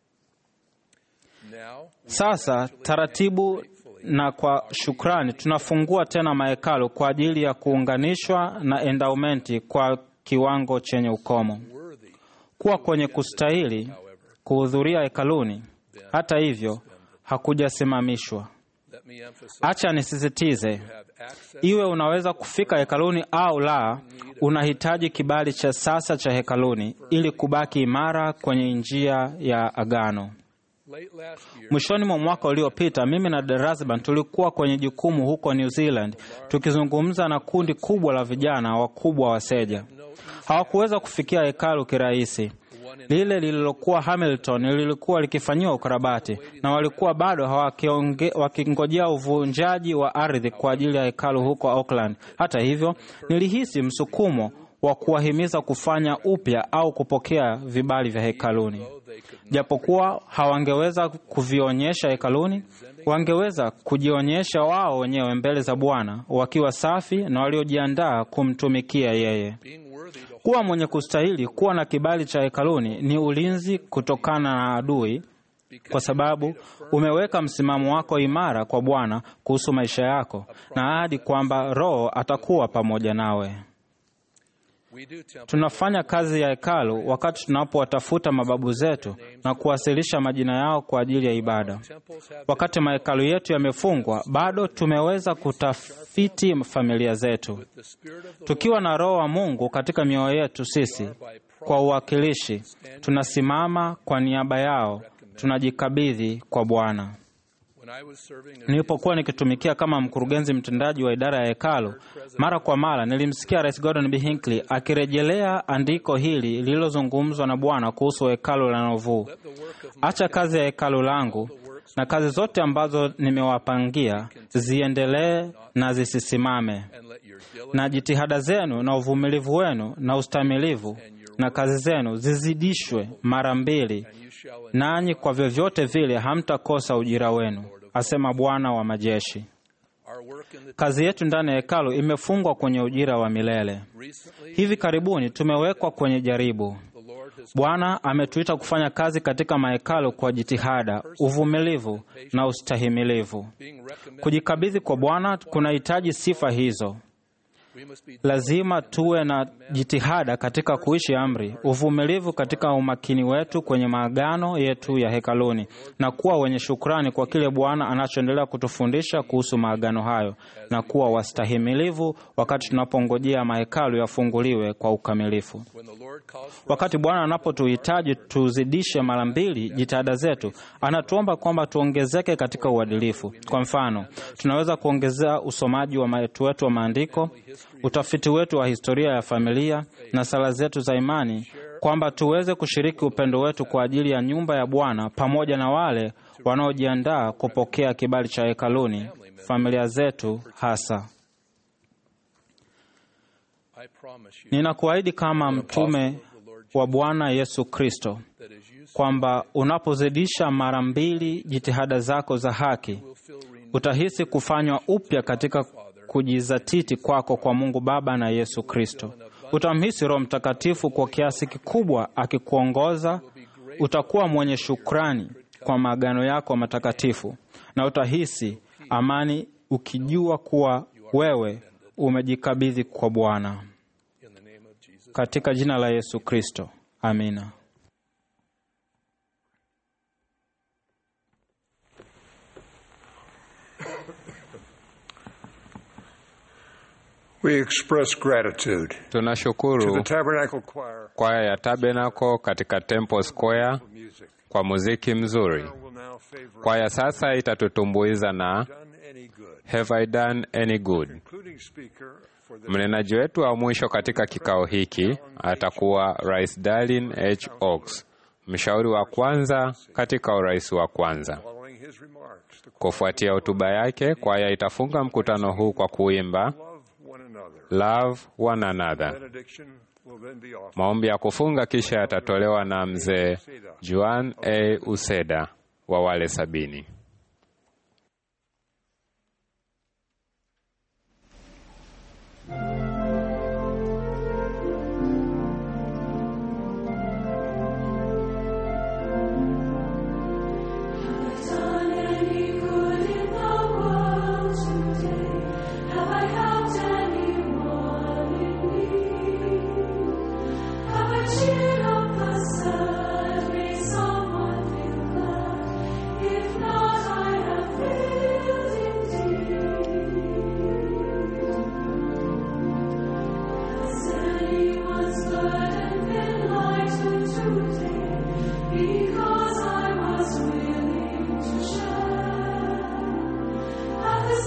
Sasa taratibu na kwa shukrani tunafungua tena mahekalu kwa ajili ya kuunganishwa na endaumenti kwa kiwango chenye ukomo. Kuwa kwenye kustahili kuhudhuria hekaluni, hata hivyo, hakujasimamishwa. Acha nisisitize, iwe unaweza kufika hekaluni au la, unahitaji kibali cha sasa cha hekaluni ili kubaki imara kwenye njia ya agano. Mwishoni mwa mwaka uliopita, mimi na Derasban tulikuwa kwenye jukumu huko New Zealand, tukizungumza na kundi kubwa la vijana wakubwa wa Seja. Hawakuweza kufikia hekalu kirahisi. Lile lililokuwa Hamilton lilikuwa likifanyiwa ukarabati na walikuwa bado wakingojea uvunjaji wa ardhi kwa ajili ya hekalu huko Auckland. Hata hivyo, nilihisi msukumo wa kuwahimiza kufanya upya au kupokea vibali vya hekaluni. Japokuwa hawangeweza kuvionyesha hekaluni, wangeweza kujionyesha wao wenyewe mbele za Bwana wakiwa safi na waliojiandaa kumtumikia yeye. Kuwa mwenye kustahili kuwa na kibali cha hekaluni ni ulinzi kutokana na adui, kwa sababu umeweka msimamo wako imara kwa Bwana kuhusu maisha yako na ahadi kwamba Roho atakuwa pamoja nawe. Tunafanya kazi ya hekalu wakati tunapowatafuta mababu zetu na kuwasilisha majina yao kwa ajili ya ibada. Wakati mahekalu yetu yamefungwa, bado tumeweza kutafiti familia zetu. Tukiwa na Roho wa Mungu katika mioyo yetu, sisi kwa uwakilishi tunasimama kwa niaba yao, tunajikabidhi kwa Bwana. Nilipokuwa nikitumikia kama mkurugenzi mtendaji wa idara ya hekalu, mara kwa mara nilimsikia Rais Gordon B. Hinckley akirejelea andiko hili lililozungumzwa na Bwana kuhusu hekalu la Nauvoo: acha kazi ya hekalu langu na kazi zote ambazo nimewapangia ziendelee na zisisimame, na jitihada zenu na uvumilivu wenu na ustamilivu na kazi zenu zizidishwe mara mbili, nanyi kwa vyovyote vile hamtakosa ujira wenu, asema Bwana wa majeshi. Kazi yetu ndani ya hekalu imefungwa kwenye ujira wa milele. Hivi karibuni tumewekwa kwenye jaribu. Bwana ametuita kufanya kazi katika mahekalu kwa jitihada, uvumilivu na ustahimilivu. Kujikabidhi kwa Bwana kunahitaji sifa hizo. Lazima tuwe na jitihada katika kuishi amri, uvumilivu katika umakini wetu kwenye maagano yetu ya hekaluni, na kuwa wenye shukrani kwa kile Bwana anachoendelea kutufundisha kuhusu maagano hayo, na kuwa wastahimilivu wakati tunapongojea mahekalu yafunguliwe kwa ukamilifu. Wakati Bwana anapotuhitaji tuzidishe mara mbili jitihada zetu, anatuomba kwamba tuongezeke katika uadilifu. Kwa mfano, tunaweza kuongezea usomaji wa wetu wa maandiko, utafiti wetu wa historia ya familia na sala zetu za imani, kwamba tuweze kushiriki upendo wetu kwa ajili ya nyumba ya Bwana pamoja na wale wanaojiandaa kupokea kibali cha hekaluni, familia zetu hasa. Ninakuahidi kama mtume wa Bwana Yesu Kristo kwamba unapozidisha mara mbili jitihada zako za haki, utahisi kufanywa upya katika kujizatiti kwako kwa Mungu Baba na Yesu Kristo. Utamhisi Roho Mtakatifu kwa kiasi kikubwa akikuongoza. Utakuwa mwenye shukrani kwa maagano yako matakatifu, na utahisi amani ukijua kuwa wewe umejikabidhi kwa Bwana. Katika jina la Yesu Kristo. Amina. We express gratitude. Tunashukuru kwaya ya Tabernacle katika Temple Square kwa muziki mzuri. Kwaya sasa itatutumbuiza na Have I Done Any Good. Mnenaji wetu wa mwisho katika kikao hiki atakuwa Rais Darlin H. Oaks, mshauri wa kwanza katika urais wa kwanza. Kufuatia hotuba yake, kwaya itafunga mkutano huu kwa kuimba Love One Another. Maombi ya kufunga kisha yatatolewa na mzee Juan A. Useda wa wale 70. Cheer up the sad, may someone feel glad, if not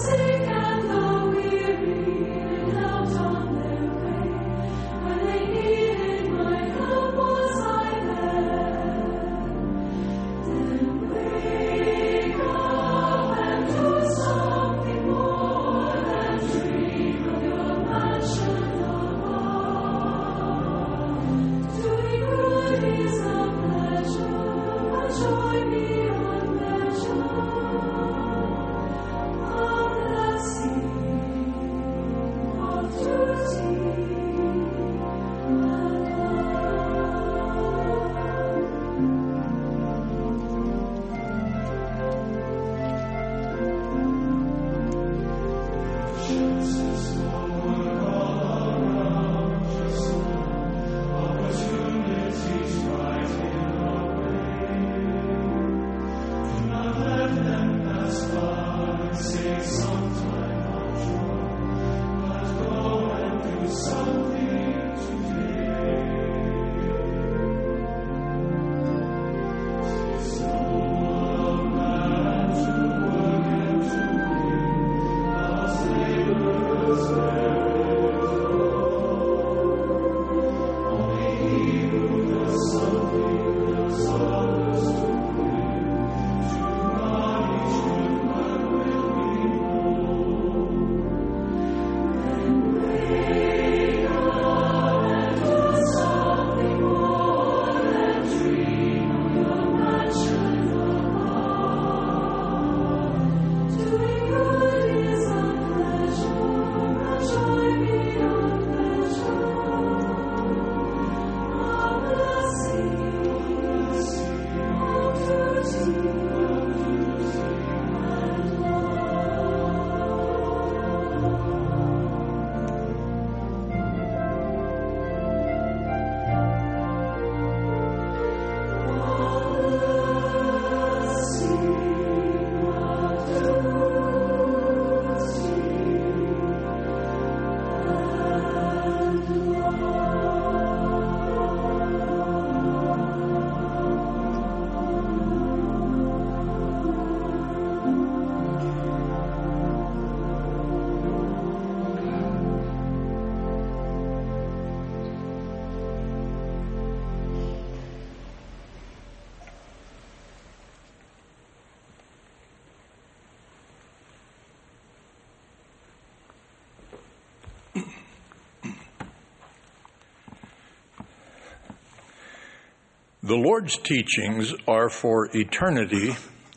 The Lord's teachings are for eternity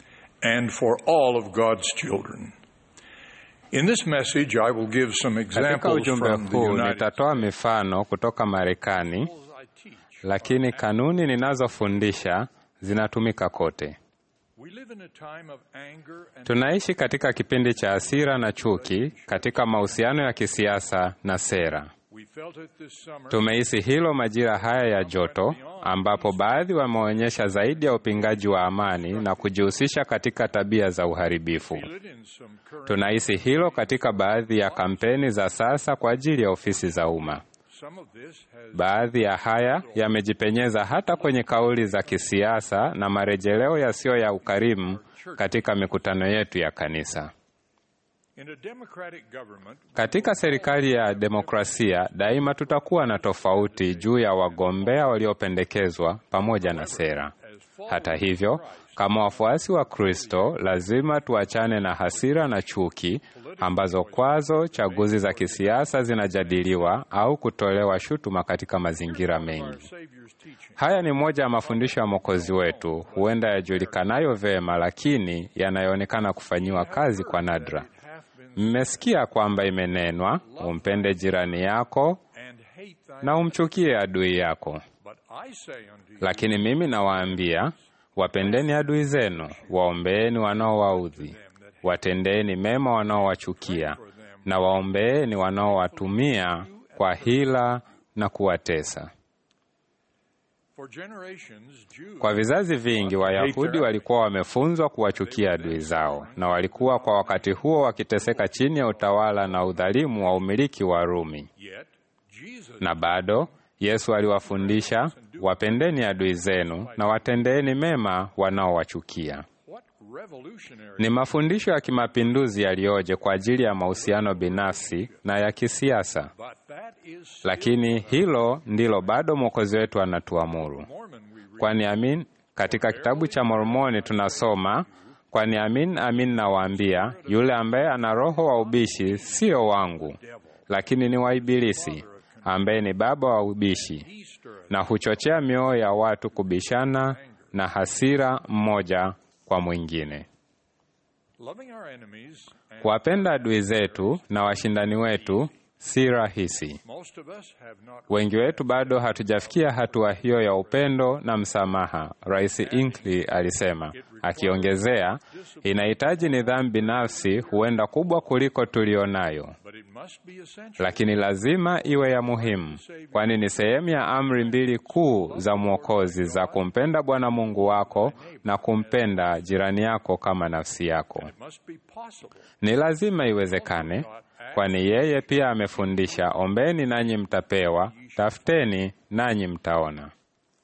and for all of God's children. In this message, I will give some examples from the United States. Nitatoa mifano kutoka Marekani, lakini kanuni ninazofundisha zinatumika kote. Tunaishi katika kipindi cha hasira na chuki katika mahusiano ya kisiasa na sera. Tumehisi hilo majira haya ya joto, ambapo baadhi wameonyesha zaidi ya upingaji wa amani na kujihusisha katika tabia za uharibifu. Tunahisi hilo katika baadhi ya kampeni za sasa kwa ajili ya ofisi za umma. Baadhi ya haya yamejipenyeza hata kwenye kauli za kisiasa na marejeleo yasiyo ya ukarimu katika mikutano yetu ya kanisa. Katika serikali ya demokrasia, daima tutakuwa na tofauti juu ya wagombea waliopendekezwa pamoja na sera. Hata hivyo, kama wafuasi wa Kristo, lazima tuachane na hasira na chuki ambazo kwazo chaguzi za kisiasa zinajadiliwa au kutolewa shutuma katika mazingira mengi. Haya ni moja ya mafundisho ya Mwokozi wetu, huenda yajulikanayo vema, lakini yanayoonekana kufanyiwa kazi kwa nadra. Mmesikia kwamba imenenwa, umpende jirani yako na umchukie adui yako. Lakini mimi nawaambia, wapendeni adui zenu, waombeeni wanaowaudhi, watendeeni mema wanaowachukia, na waombeeni wanaowatumia kwa hila na kuwatesa. Kwa vizazi vingi, Wayahudi walikuwa wamefunzwa kuwachukia adui zao, na walikuwa kwa wakati huo wakiteseka chini ya utawala na udhalimu wa umiliki wa Rumi. Na bado Yesu aliwafundisha, wapendeni adui zenu na watendeeni mema wanaowachukia. Ni mafundisho ya kimapinduzi yaliyoje kwa ajili ya mahusiano binafsi na ya kisiasa. Lakini hilo ndilo bado Mwokozi wetu anatuamuru. Kwani katika kitabu cha Mormoni tunasoma, kwani amin nawaambia, yule ambaye ana roho wa ubishi sio wangu, lakini ni wa Ibilisi, ambaye ni baba wa ubishi, na huchochea mioyo ya watu kubishana na hasira mmoja kwa mwingine. Kuwapenda adui zetu na washindani wetu si rahisi. Wengi wetu bado hatujafikia hatua hiyo ya upendo na msamaha, Rais Hinckley alisema, akiongezea, inahitaji nidhamu binafsi huenda kubwa kuliko tulionayo, lakini lazima iwe ya muhimu, kwani ni sehemu ya amri 2 kuu za Mwokozi za kumpenda Bwana Mungu wako na kumpenda jirani yako kama nafsi yako. Ni lazima iwezekane, kwani yeye pia amefundisha, ombeni nanyi mtapewa, tafuteni nanyi mtaona.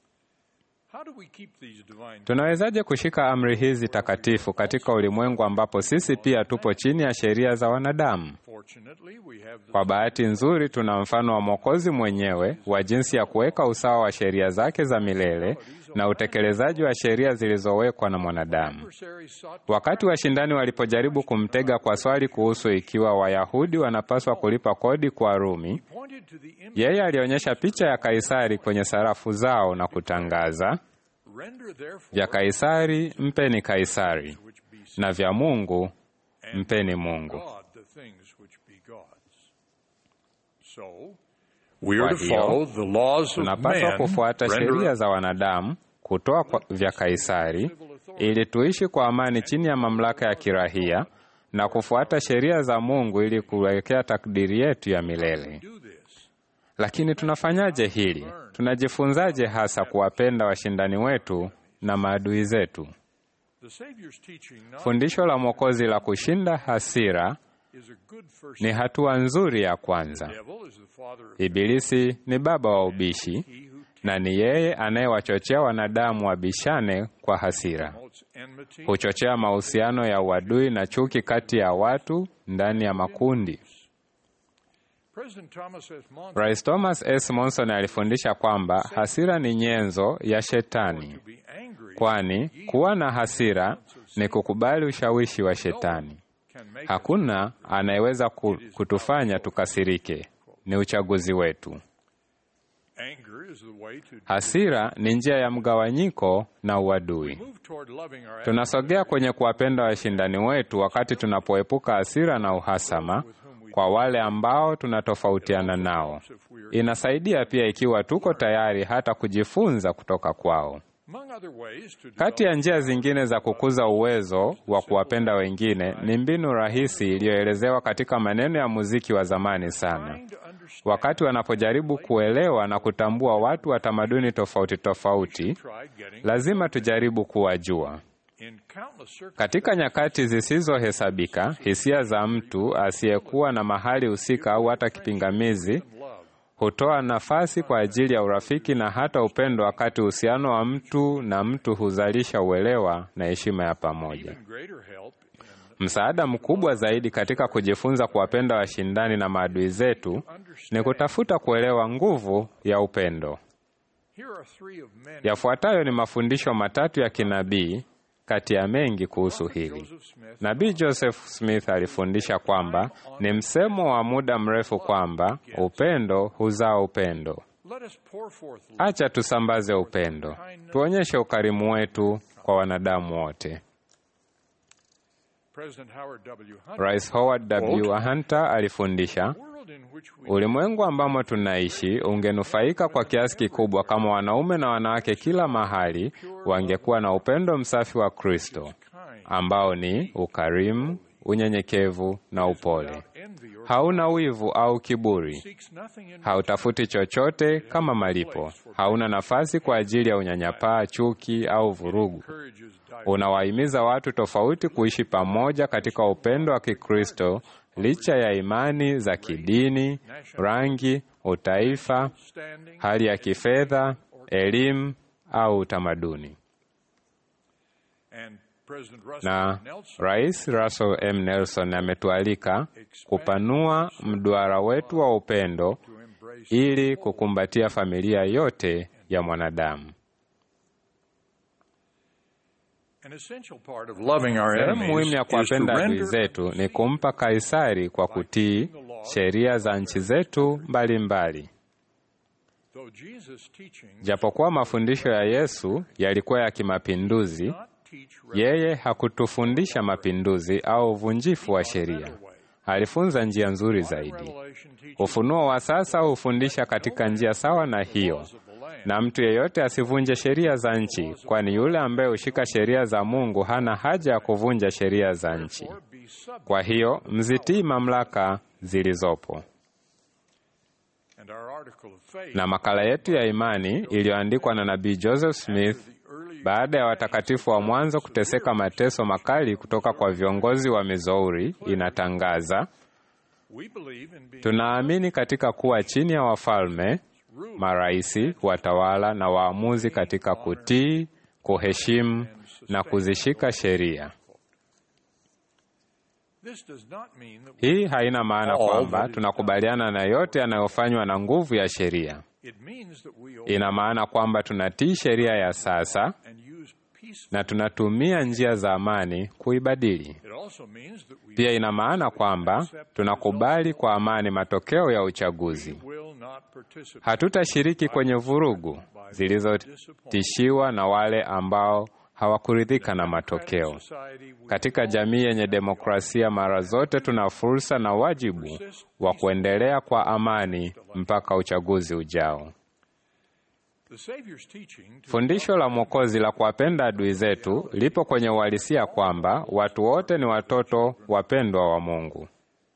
Tunawezaje kushika amri hizi takatifu katika ulimwengu ambapo sisi pia tupo chini ya sheria za wanadamu? Kwa bahati nzuri, tuna mfano wa Mwokozi mwenyewe wa jinsi ya kuweka usawa wa sheria zake za milele na utekelezaji wa sheria zilizowekwa na mwanadamu. Wakati washindani walipojaribu kumtega kwa swali kuhusu ikiwa Wayahudi wanapaswa kulipa kodi kwa Rumi, yeye alionyesha picha ya Kaisari kwenye sarafu zao na kutangaza, vya Kaisari mpeni Kaisari, na vya Mungu mpeni Mungu. Kwa hiyo, tunapaswa kufuata sheria za wanadamu, kutoa vya Kaisari, ili tuishi kwa amani chini ya mamlaka ya kirahia, na kufuata sheria za Mungu ili kuelekea takdiri yetu ya milele. Lakini tunafanyaje hili? Tunajifunzaje hasa kuwapenda washindani wetu na maadui zetu? Fundisho la Mwokozi la kushinda hasira ni hatua nzuri ya kwanza. Ibilisi ni baba wa ubishi, na ni yeye anayewachochea wanadamu wabishane kwa hasira. Huchochea mahusiano ya uadui na chuki kati ya watu ndani ya makundi. Rais Thomas S. Monson alifundisha kwamba hasira ni nyenzo ya Shetani, kwani kuwa na hasira ni kukubali ushawishi wa Shetani. Hakuna anayeweza kutufanya tukasirike, ni uchaguzi wetu. Hasira ni njia ya mgawanyiko na uadui. Tunasogea kwenye kuwapenda washindani wetu wakati tunapoepuka hasira na uhasama kwa wale ambao tunatofautiana nao. Inasaidia pia ikiwa tuko tayari hata kujifunza kutoka kwao. Kati ya njia zingine za kukuza uwezo wa kuwapenda wengine ni mbinu rahisi iliyoelezewa katika maneno ya muziki wa zamani sana. Wakati wanapojaribu kuelewa na kutambua watu wa tamaduni tofauti tofauti, lazima tujaribu kuwajua. Katika nyakati zisizohesabika, hisia za mtu asiyekuwa na mahali husika au hata kipingamizi hutoa nafasi kwa ajili ya urafiki na hata upendo, wakati uhusiano wa mtu na mtu huzalisha uelewa na heshima ya pamoja. Msaada mkubwa zaidi katika kujifunza kuwapenda washindani na maadui zetu ni kutafuta kuelewa nguvu ya upendo. Yafuatayo ni mafundisho 3 ya kinabii kati ya mengi kuhusu hili. Nabii Joseph Smith alifundisha kwamba ni msemo wa muda mrefu kwamba upendo huzaa upendo. Acha tusambaze upendo, tuonyeshe ukarimu wetu kwa wanadamu wote. Rais Howard W. Hunter alifundisha, ulimwengu ambamo tunaishi ungenufaika kwa kiasi kikubwa kama wanaume na wanawake kila mahali wangekuwa na upendo msafi wa Kristo, ambao ni ukarimu, unyenyekevu na upole. Hauna wivu au kiburi. Hautafuti chochote kama malipo. Hauna nafasi kwa ajili ya unyanyapaa, chuki au vurugu. Unawahimiza watu tofauti kuishi pamoja katika upendo wa Kikristo licha ya imani za kidini, rangi, utaifa, hali ya kifedha, elimu au utamaduni. na Rais Russell M. Nelson ametualika kupanua mduara wetu wa upendo ili kukumbatia familia yote ya mwanadamu. Sehemu muhimu ya kuwapenda adui zetu ni kumpa Kaisari kwa kutii sheria za nchi zetu mbalimbali. Japokuwa mafundisho ya Yesu yalikuwa ya kimapinduzi, yeye hakutufundisha mapinduzi au uvunjifu wa sheria. Alifunza njia nzuri zaidi. Ufunuo wa sasa hufundisha katika njia sawa na hiyo, na mtu yeyote asivunje sheria za nchi, kwani yule ambaye hushika sheria za Mungu hana haja ya kuvunja sheria za nchi. Kwa hiyo mzitii mamlaka zilizopo. Na makala yetu ya imani iliyoandikwa na Nabii Joseph Smith baada ya watakatifu wa mwanzo kuteseka mateso makali kutoka kwa viongozi wa Missouri inatangaza, tunaamini katika kuwa chini ya wafalme, maraisi, watawala na waamuzi katika kutii, kuheshimu na kuzishika sheria. Hii haina maana kwamba tunakubaliana na yote yanayofanywa na nguvu ya sheria. Ina maana kwamba tunatii sheria ya sasa na tunatumia njia za amani kuibadili. Pia ina maana kwamba tunakubali kwa amani matokeo ya uchaguzi. Hatutashiriki kwenye vurugu zilizotishiwa na wale ambao hawakuridhika na matokeo. Katika jamii yenye demokrasia, mara zote tuna fursa na wajibu wa kuendelea kwa amani mpaka uchaguzi ujao. Fundisho la Mwokozi la kuwapenda adui zetu lipo kwenye uhalisia kwamba watu wote ni watoto wapendwa wa Mungu.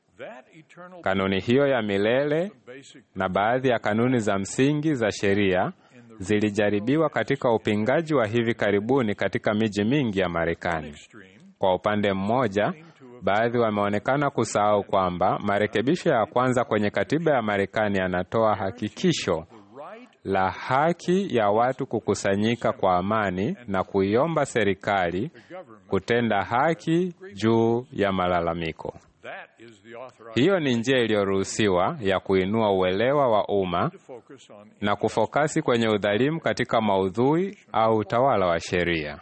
Kanuni hiyo ya milele na baadhi ya kanuni za msingi za sheria zilijaribiwa katika upingaji wa hivi karibuni katika miji mingi ya Marekani. Kwa upande mmoja, baadhi wameonekana kusahau kwamba marekebisho ya kwanza kwenye katiba ya Marekani yanatoa hakikisho la haki ya watu kukusanyika kwa amani na kuiomba serikali kutenda haki juu ya malalamiko. Hiyo ni njia iliyoruhusiwa ya kuinua uelewa wa umma na kufokasi kwenye udhalimu katika maudhui au utawala wa sheria.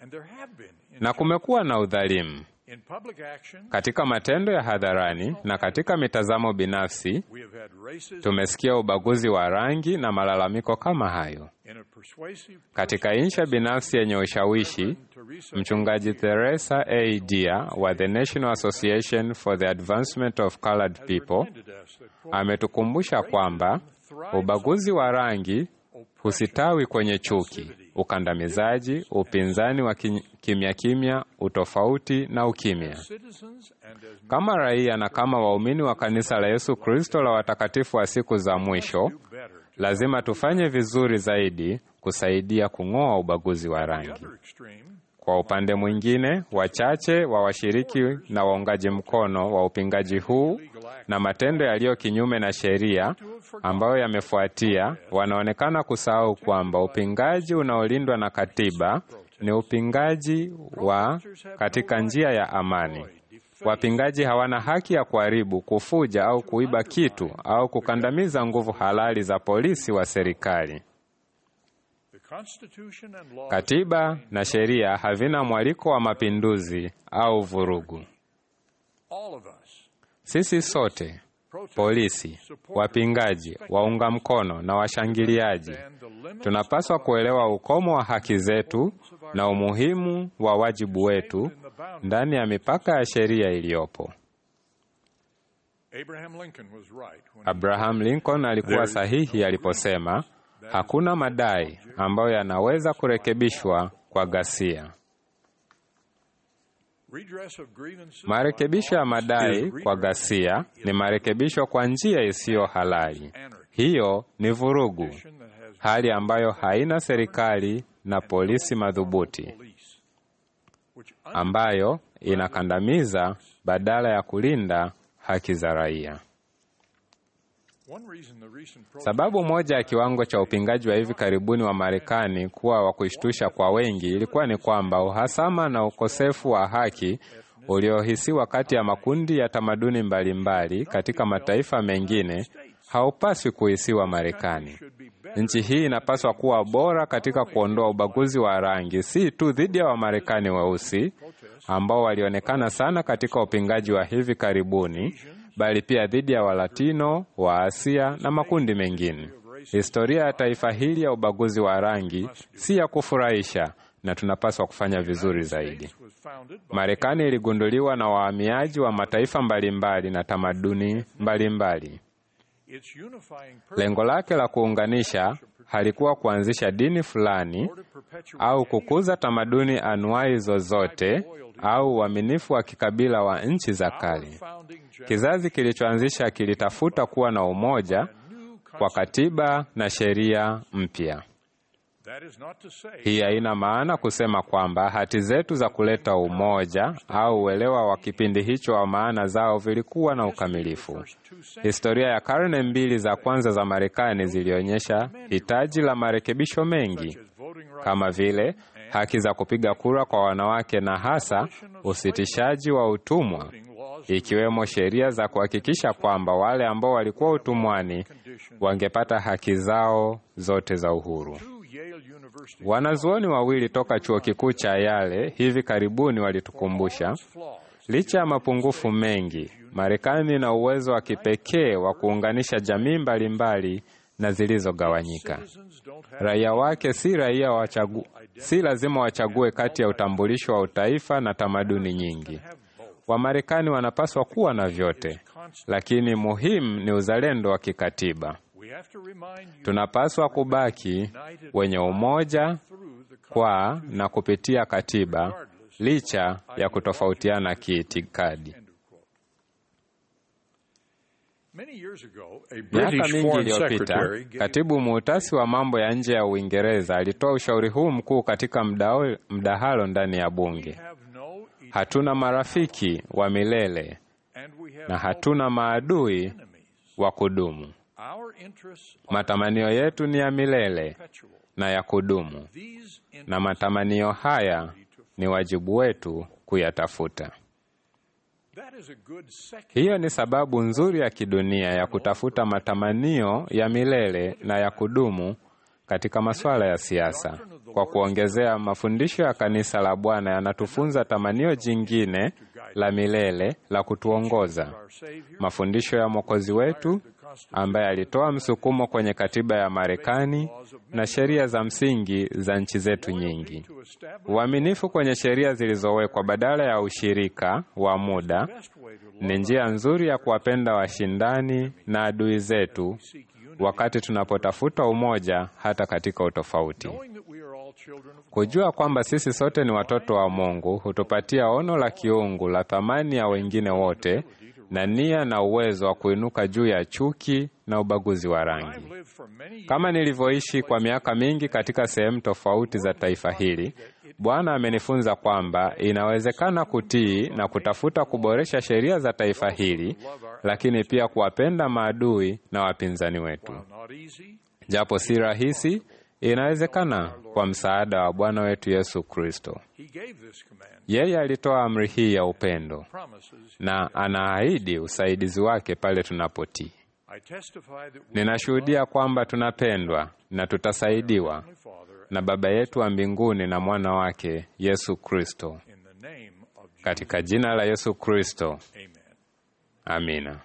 Na kumekuwa na udhalimu katika matendo ya hadharani na katika mitazamo binafsi. Tumesikia ubaguzi wa rangi na malalamiko kama hayo. Katika insha binafsi yenye ushawishi, Mchungaji Teresa A. Deer wa The National Association for the Advancement of Colored People ametukumbusha kwamba ubaguzi wa rangi husitawi kwenye chuki, ukandamizaji, upinzani wa kimya kimya, utofauti na ukimya. Kama raia na kama waumini wa kanisa la Yesu Kristo la watakatifu wa siku za mwisho, lazima tufanye vizuri zaidi kusaidia kung'oa ubaguzi wa rangi. Kwa upande mwingine, wachache wa washiriki na waungaji mkono wa upingaji huu na matendo yaliyo kinyume na sheria ambayo yamefuatia wanaonekana kusahau kwamba upingaji unaolindwa na katiba ni upingaji wa katika njia ya amani. Wapingaji hawana haki ya kuharibu, kufuja au kuiba kitu au kukandamiza nguvu halali za polisi wa serikali. Katiba na sheria havina mwaliko wa mapinduzi au vurugu. Sisi sote, polisi, wapingaji, waunga mkono na washangiliaji, tunapaswa kuelewa ukomo wa haki zetu na umuhimu wa wajibu wetu ndani ya mipaka ya sheria iliyopo. Abraham Lincoln alikuwa sahihi aliposema, hakuna madai ambayo yanaweza kurekebishwa kwa ghasia. Marekebisho ya madai kwa ghasia ni marekebisho kwa njia isiyo halali. Hiyo ni vurugu, hali ambayo haina serikali na polisi madhubuti, ambayo inakandamiza badala ya kulinda haki za raia. Sababu moja ya kiwango cha upingaji wa hivi karibuni wa Marekani kuwa wa kushtusha kwa wengi ilikuwa ni kwamba uhasama na ukosefu wa haki uliohisiwa kati ya makundi ya tamaduni mbalimbali katika mataifa mengine haupaswi kuhisiwa Marekani. Nchi hii inapaswa kuwa bora katika kuondoa ubaguzi wa rangi, si tu dhidi ya Wamarekani weusi ambao walionekana sana katika upingaji wa hivi karibuni, bali pia dhidi ya Walatino, Waasia na makundi mengine. Historia ya taifa hili ya ubaguzi wa rangi si ya kufurahisha na tunapaswa kufanya vizuri zaidi. Marekani iligunduliwa na wahamiaji wa mataifa mbalimbali na tamaduni mbalimbali. Lengo lake la kuunganisha halikuwa kuanzisha dini fulani au kukuza tamaduni anuai zozote au uaminifu wa kikabila wa nchi za kale. Kizazi kilichoanzisha kilitafuta kuwa na umoja kwa katiba na sheria mpya. Hii haina maana kusema kwamba hati zetu za kuleta umoja au uelewa wa kipindi hicho wa maana zao vilikuwa na ukamilifu. Historia ya karne mbili za kwanza za Marekani zilionyesha hitaji la marekebisho mengi, kama vile haki za kupiga kura kwa wanawake na hasa usitishaji wa utumwa, ikiwemo sheria za kuhakikisha kwamba wale ambao walikuwa utumwani wangepata haki zao zote za uhuru. Wanazuoni wawili toka chuo kikuu cha Yale hivi karibuni walitukumbusha, licha ya mapungufu mengi, Marekani ina uwezo wa kipekee wa kuunganisha jamii mbalimbali na zilizogawanyika. Raia wake si lazima wachague kati ya utambulisho wa utaifa na tamaduni nyingi. Wamarekani wanapaswa kuwa na vyote, lakini muhimu ni uzalendo wa kikatiba. Tunapaswa kubaki wenye umoja kwa na kupitia katiba licha ya kutofautiana kiitikadi. Miaka mingi iliyopita, katibu muhtasari wa mambo ya nje ya Uingereza alitoa ushauri huu mkuu katika mdahalo ndani ya bunge. Hatuna marafiki wa milele na hatuna maadui wa kudumu. Matamanio yetu ni ya milele na ya kudumu, na matamanio haya ni wajibu wetu kuyatafuta. Hiyo ni sababu nzuri ya kidunia ya kutafuta matamanio ya milele na ya kudumu katika masuala ya siasa. Kwa kuongezea, mafundisho ya kanisa la Bwana yanatufunza tamanio jingine la milele la kutuongoza. Mafundisho ya Mwokozi wetu ambaye alitoa msukumo kwenye katiba ya Marekani na sheria za msingi za nchi zetu nyingi. Uaminifu kwenye sheria zilizowekwa badala ya ushirika wa muda ni njia nzuri ya kuwapenda washindani na adui zetu wakati tunapotafuta umoja hata katika utofauti. Kujua kwamba sisi sote ni watoto wa Mungu hutupatia ono la kiungu la thamani ya wengine wote na nia na uwezo wa kuinuka juu ya chuki na ubaguzi wa rangi. Kama nilivyoishi kwa miaka mingi katika sehemu tofauti za taifa hili, Bwana amenifunza kwamba inawezekana kutii na kutafuta kuboresha sheria za taifa hili, lakini pia kuwapenda maadui na wapinzani wetu. Japo si rahisi, inawezekana kwa msaada wa Bwana wetu Yesu Kristo. Yeye alitoa amri hii ya upendo na anaahidi usaidizi wake pale tunapotii. Ninashuhudia kwamba tunapendwa na tutasaidiwa na Baba yetu wa mbinguni na mwana wake Yesu Kristo. Katika jina la Yesu Kristo. Amina.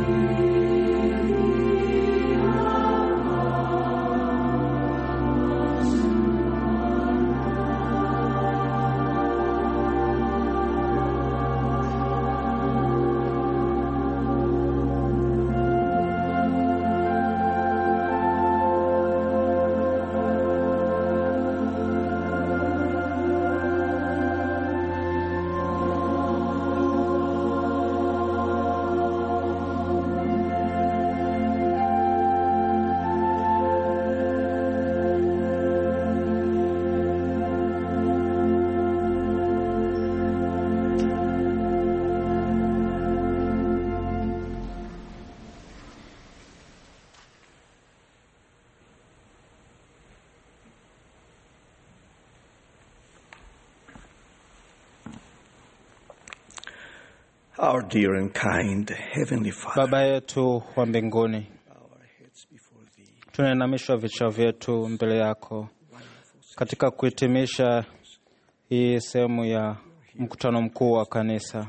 Our dear and kind Heavenly Father, Baba yetu wa mbinguni, tunainamisha vichwa vyetu mbele yako katika kuhitimisha hii sehemu ya mkutano mkuu wa kanisa.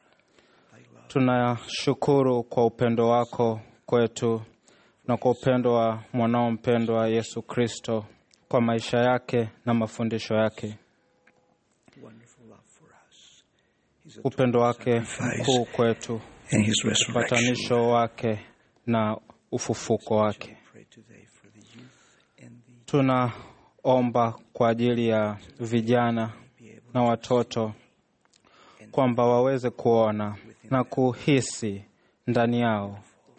Tunashukuru kwa upendo wako kwetu na kwa upendo wa mwanao mpendwa Yesu Kristo, kwa maisha yake na mafundisho yake. Upendo wake mkuu kwetu, upatanisho wake na ufufuko wake. Tunaomba kwa ajili ya vijana na watoto kwamba waweze kuona na kuhisi ndani yao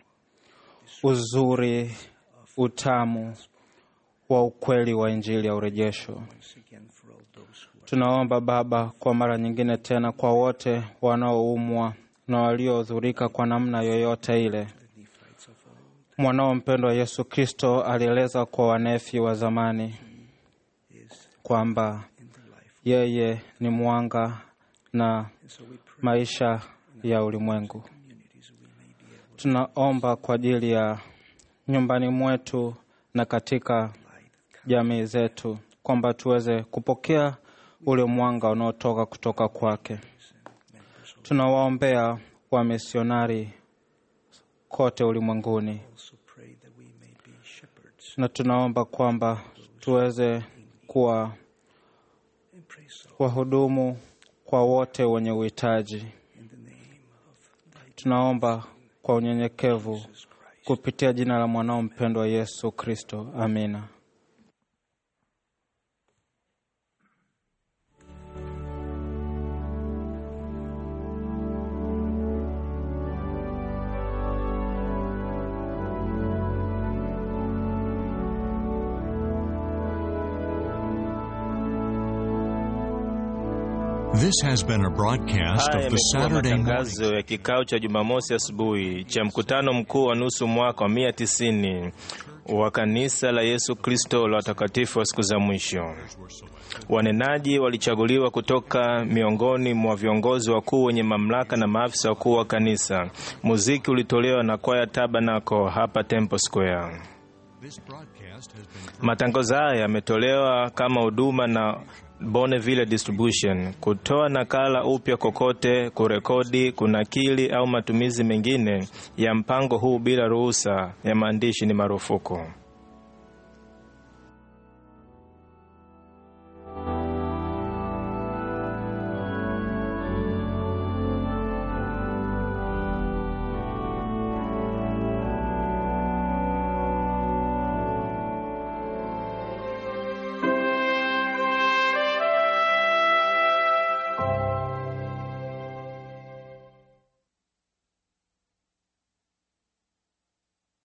uzuri, utamu wa ukweli wa Injili ya urejesho. Tunaomba Baba kwa mara nyingine tena kwa wote wanaoumwa na waliodhurika kwa namna yoyote ile. Mwanao mpendwa Yesu Kristo alieleza kwa Wanefi wa zamani kwamba yeye ni mwanga na maisha ya ulimwengu. Tunaomba kwa ajili ya nyumbani mwetu na katika jamii zetu kwamba tuweze kupokea ule mwanga unaotoka kutoka kwake. Tunawaombea wamisionari kote ulimwenguni, na tunaomba kwamba tuweze kuwa wahudumu kwa wote wenye uhitaji. Tunaomba kwa unyenyekevu kupitia jina la mwanao mpendwa Yesu Kristo. Amina. This has been a broadcast of the Saturday morning. Matangazo ya kikao cha Jumamosi asubuhi cha mkutano mkuu wa nusu mwaka wa 190 wa kanisa la Yesu Kristo la watakatifu wa siku za mwisho. Wanenaji walichaguliwa kutoka miongoni mwa viongozi wakuu wenye mamlaka na maafisa wakuu wa kanisa. Muziki ulitolewa na kwaya Tabernacle hapa Temple Square. Matangazo haya yametolewa kama huduma na Bonneville Distribution. Kutoa nakala upya kokote, kurekodi, kunakili au matumizi mengine ya mpango huu bila ruhusa ya maandishi ni marufuku.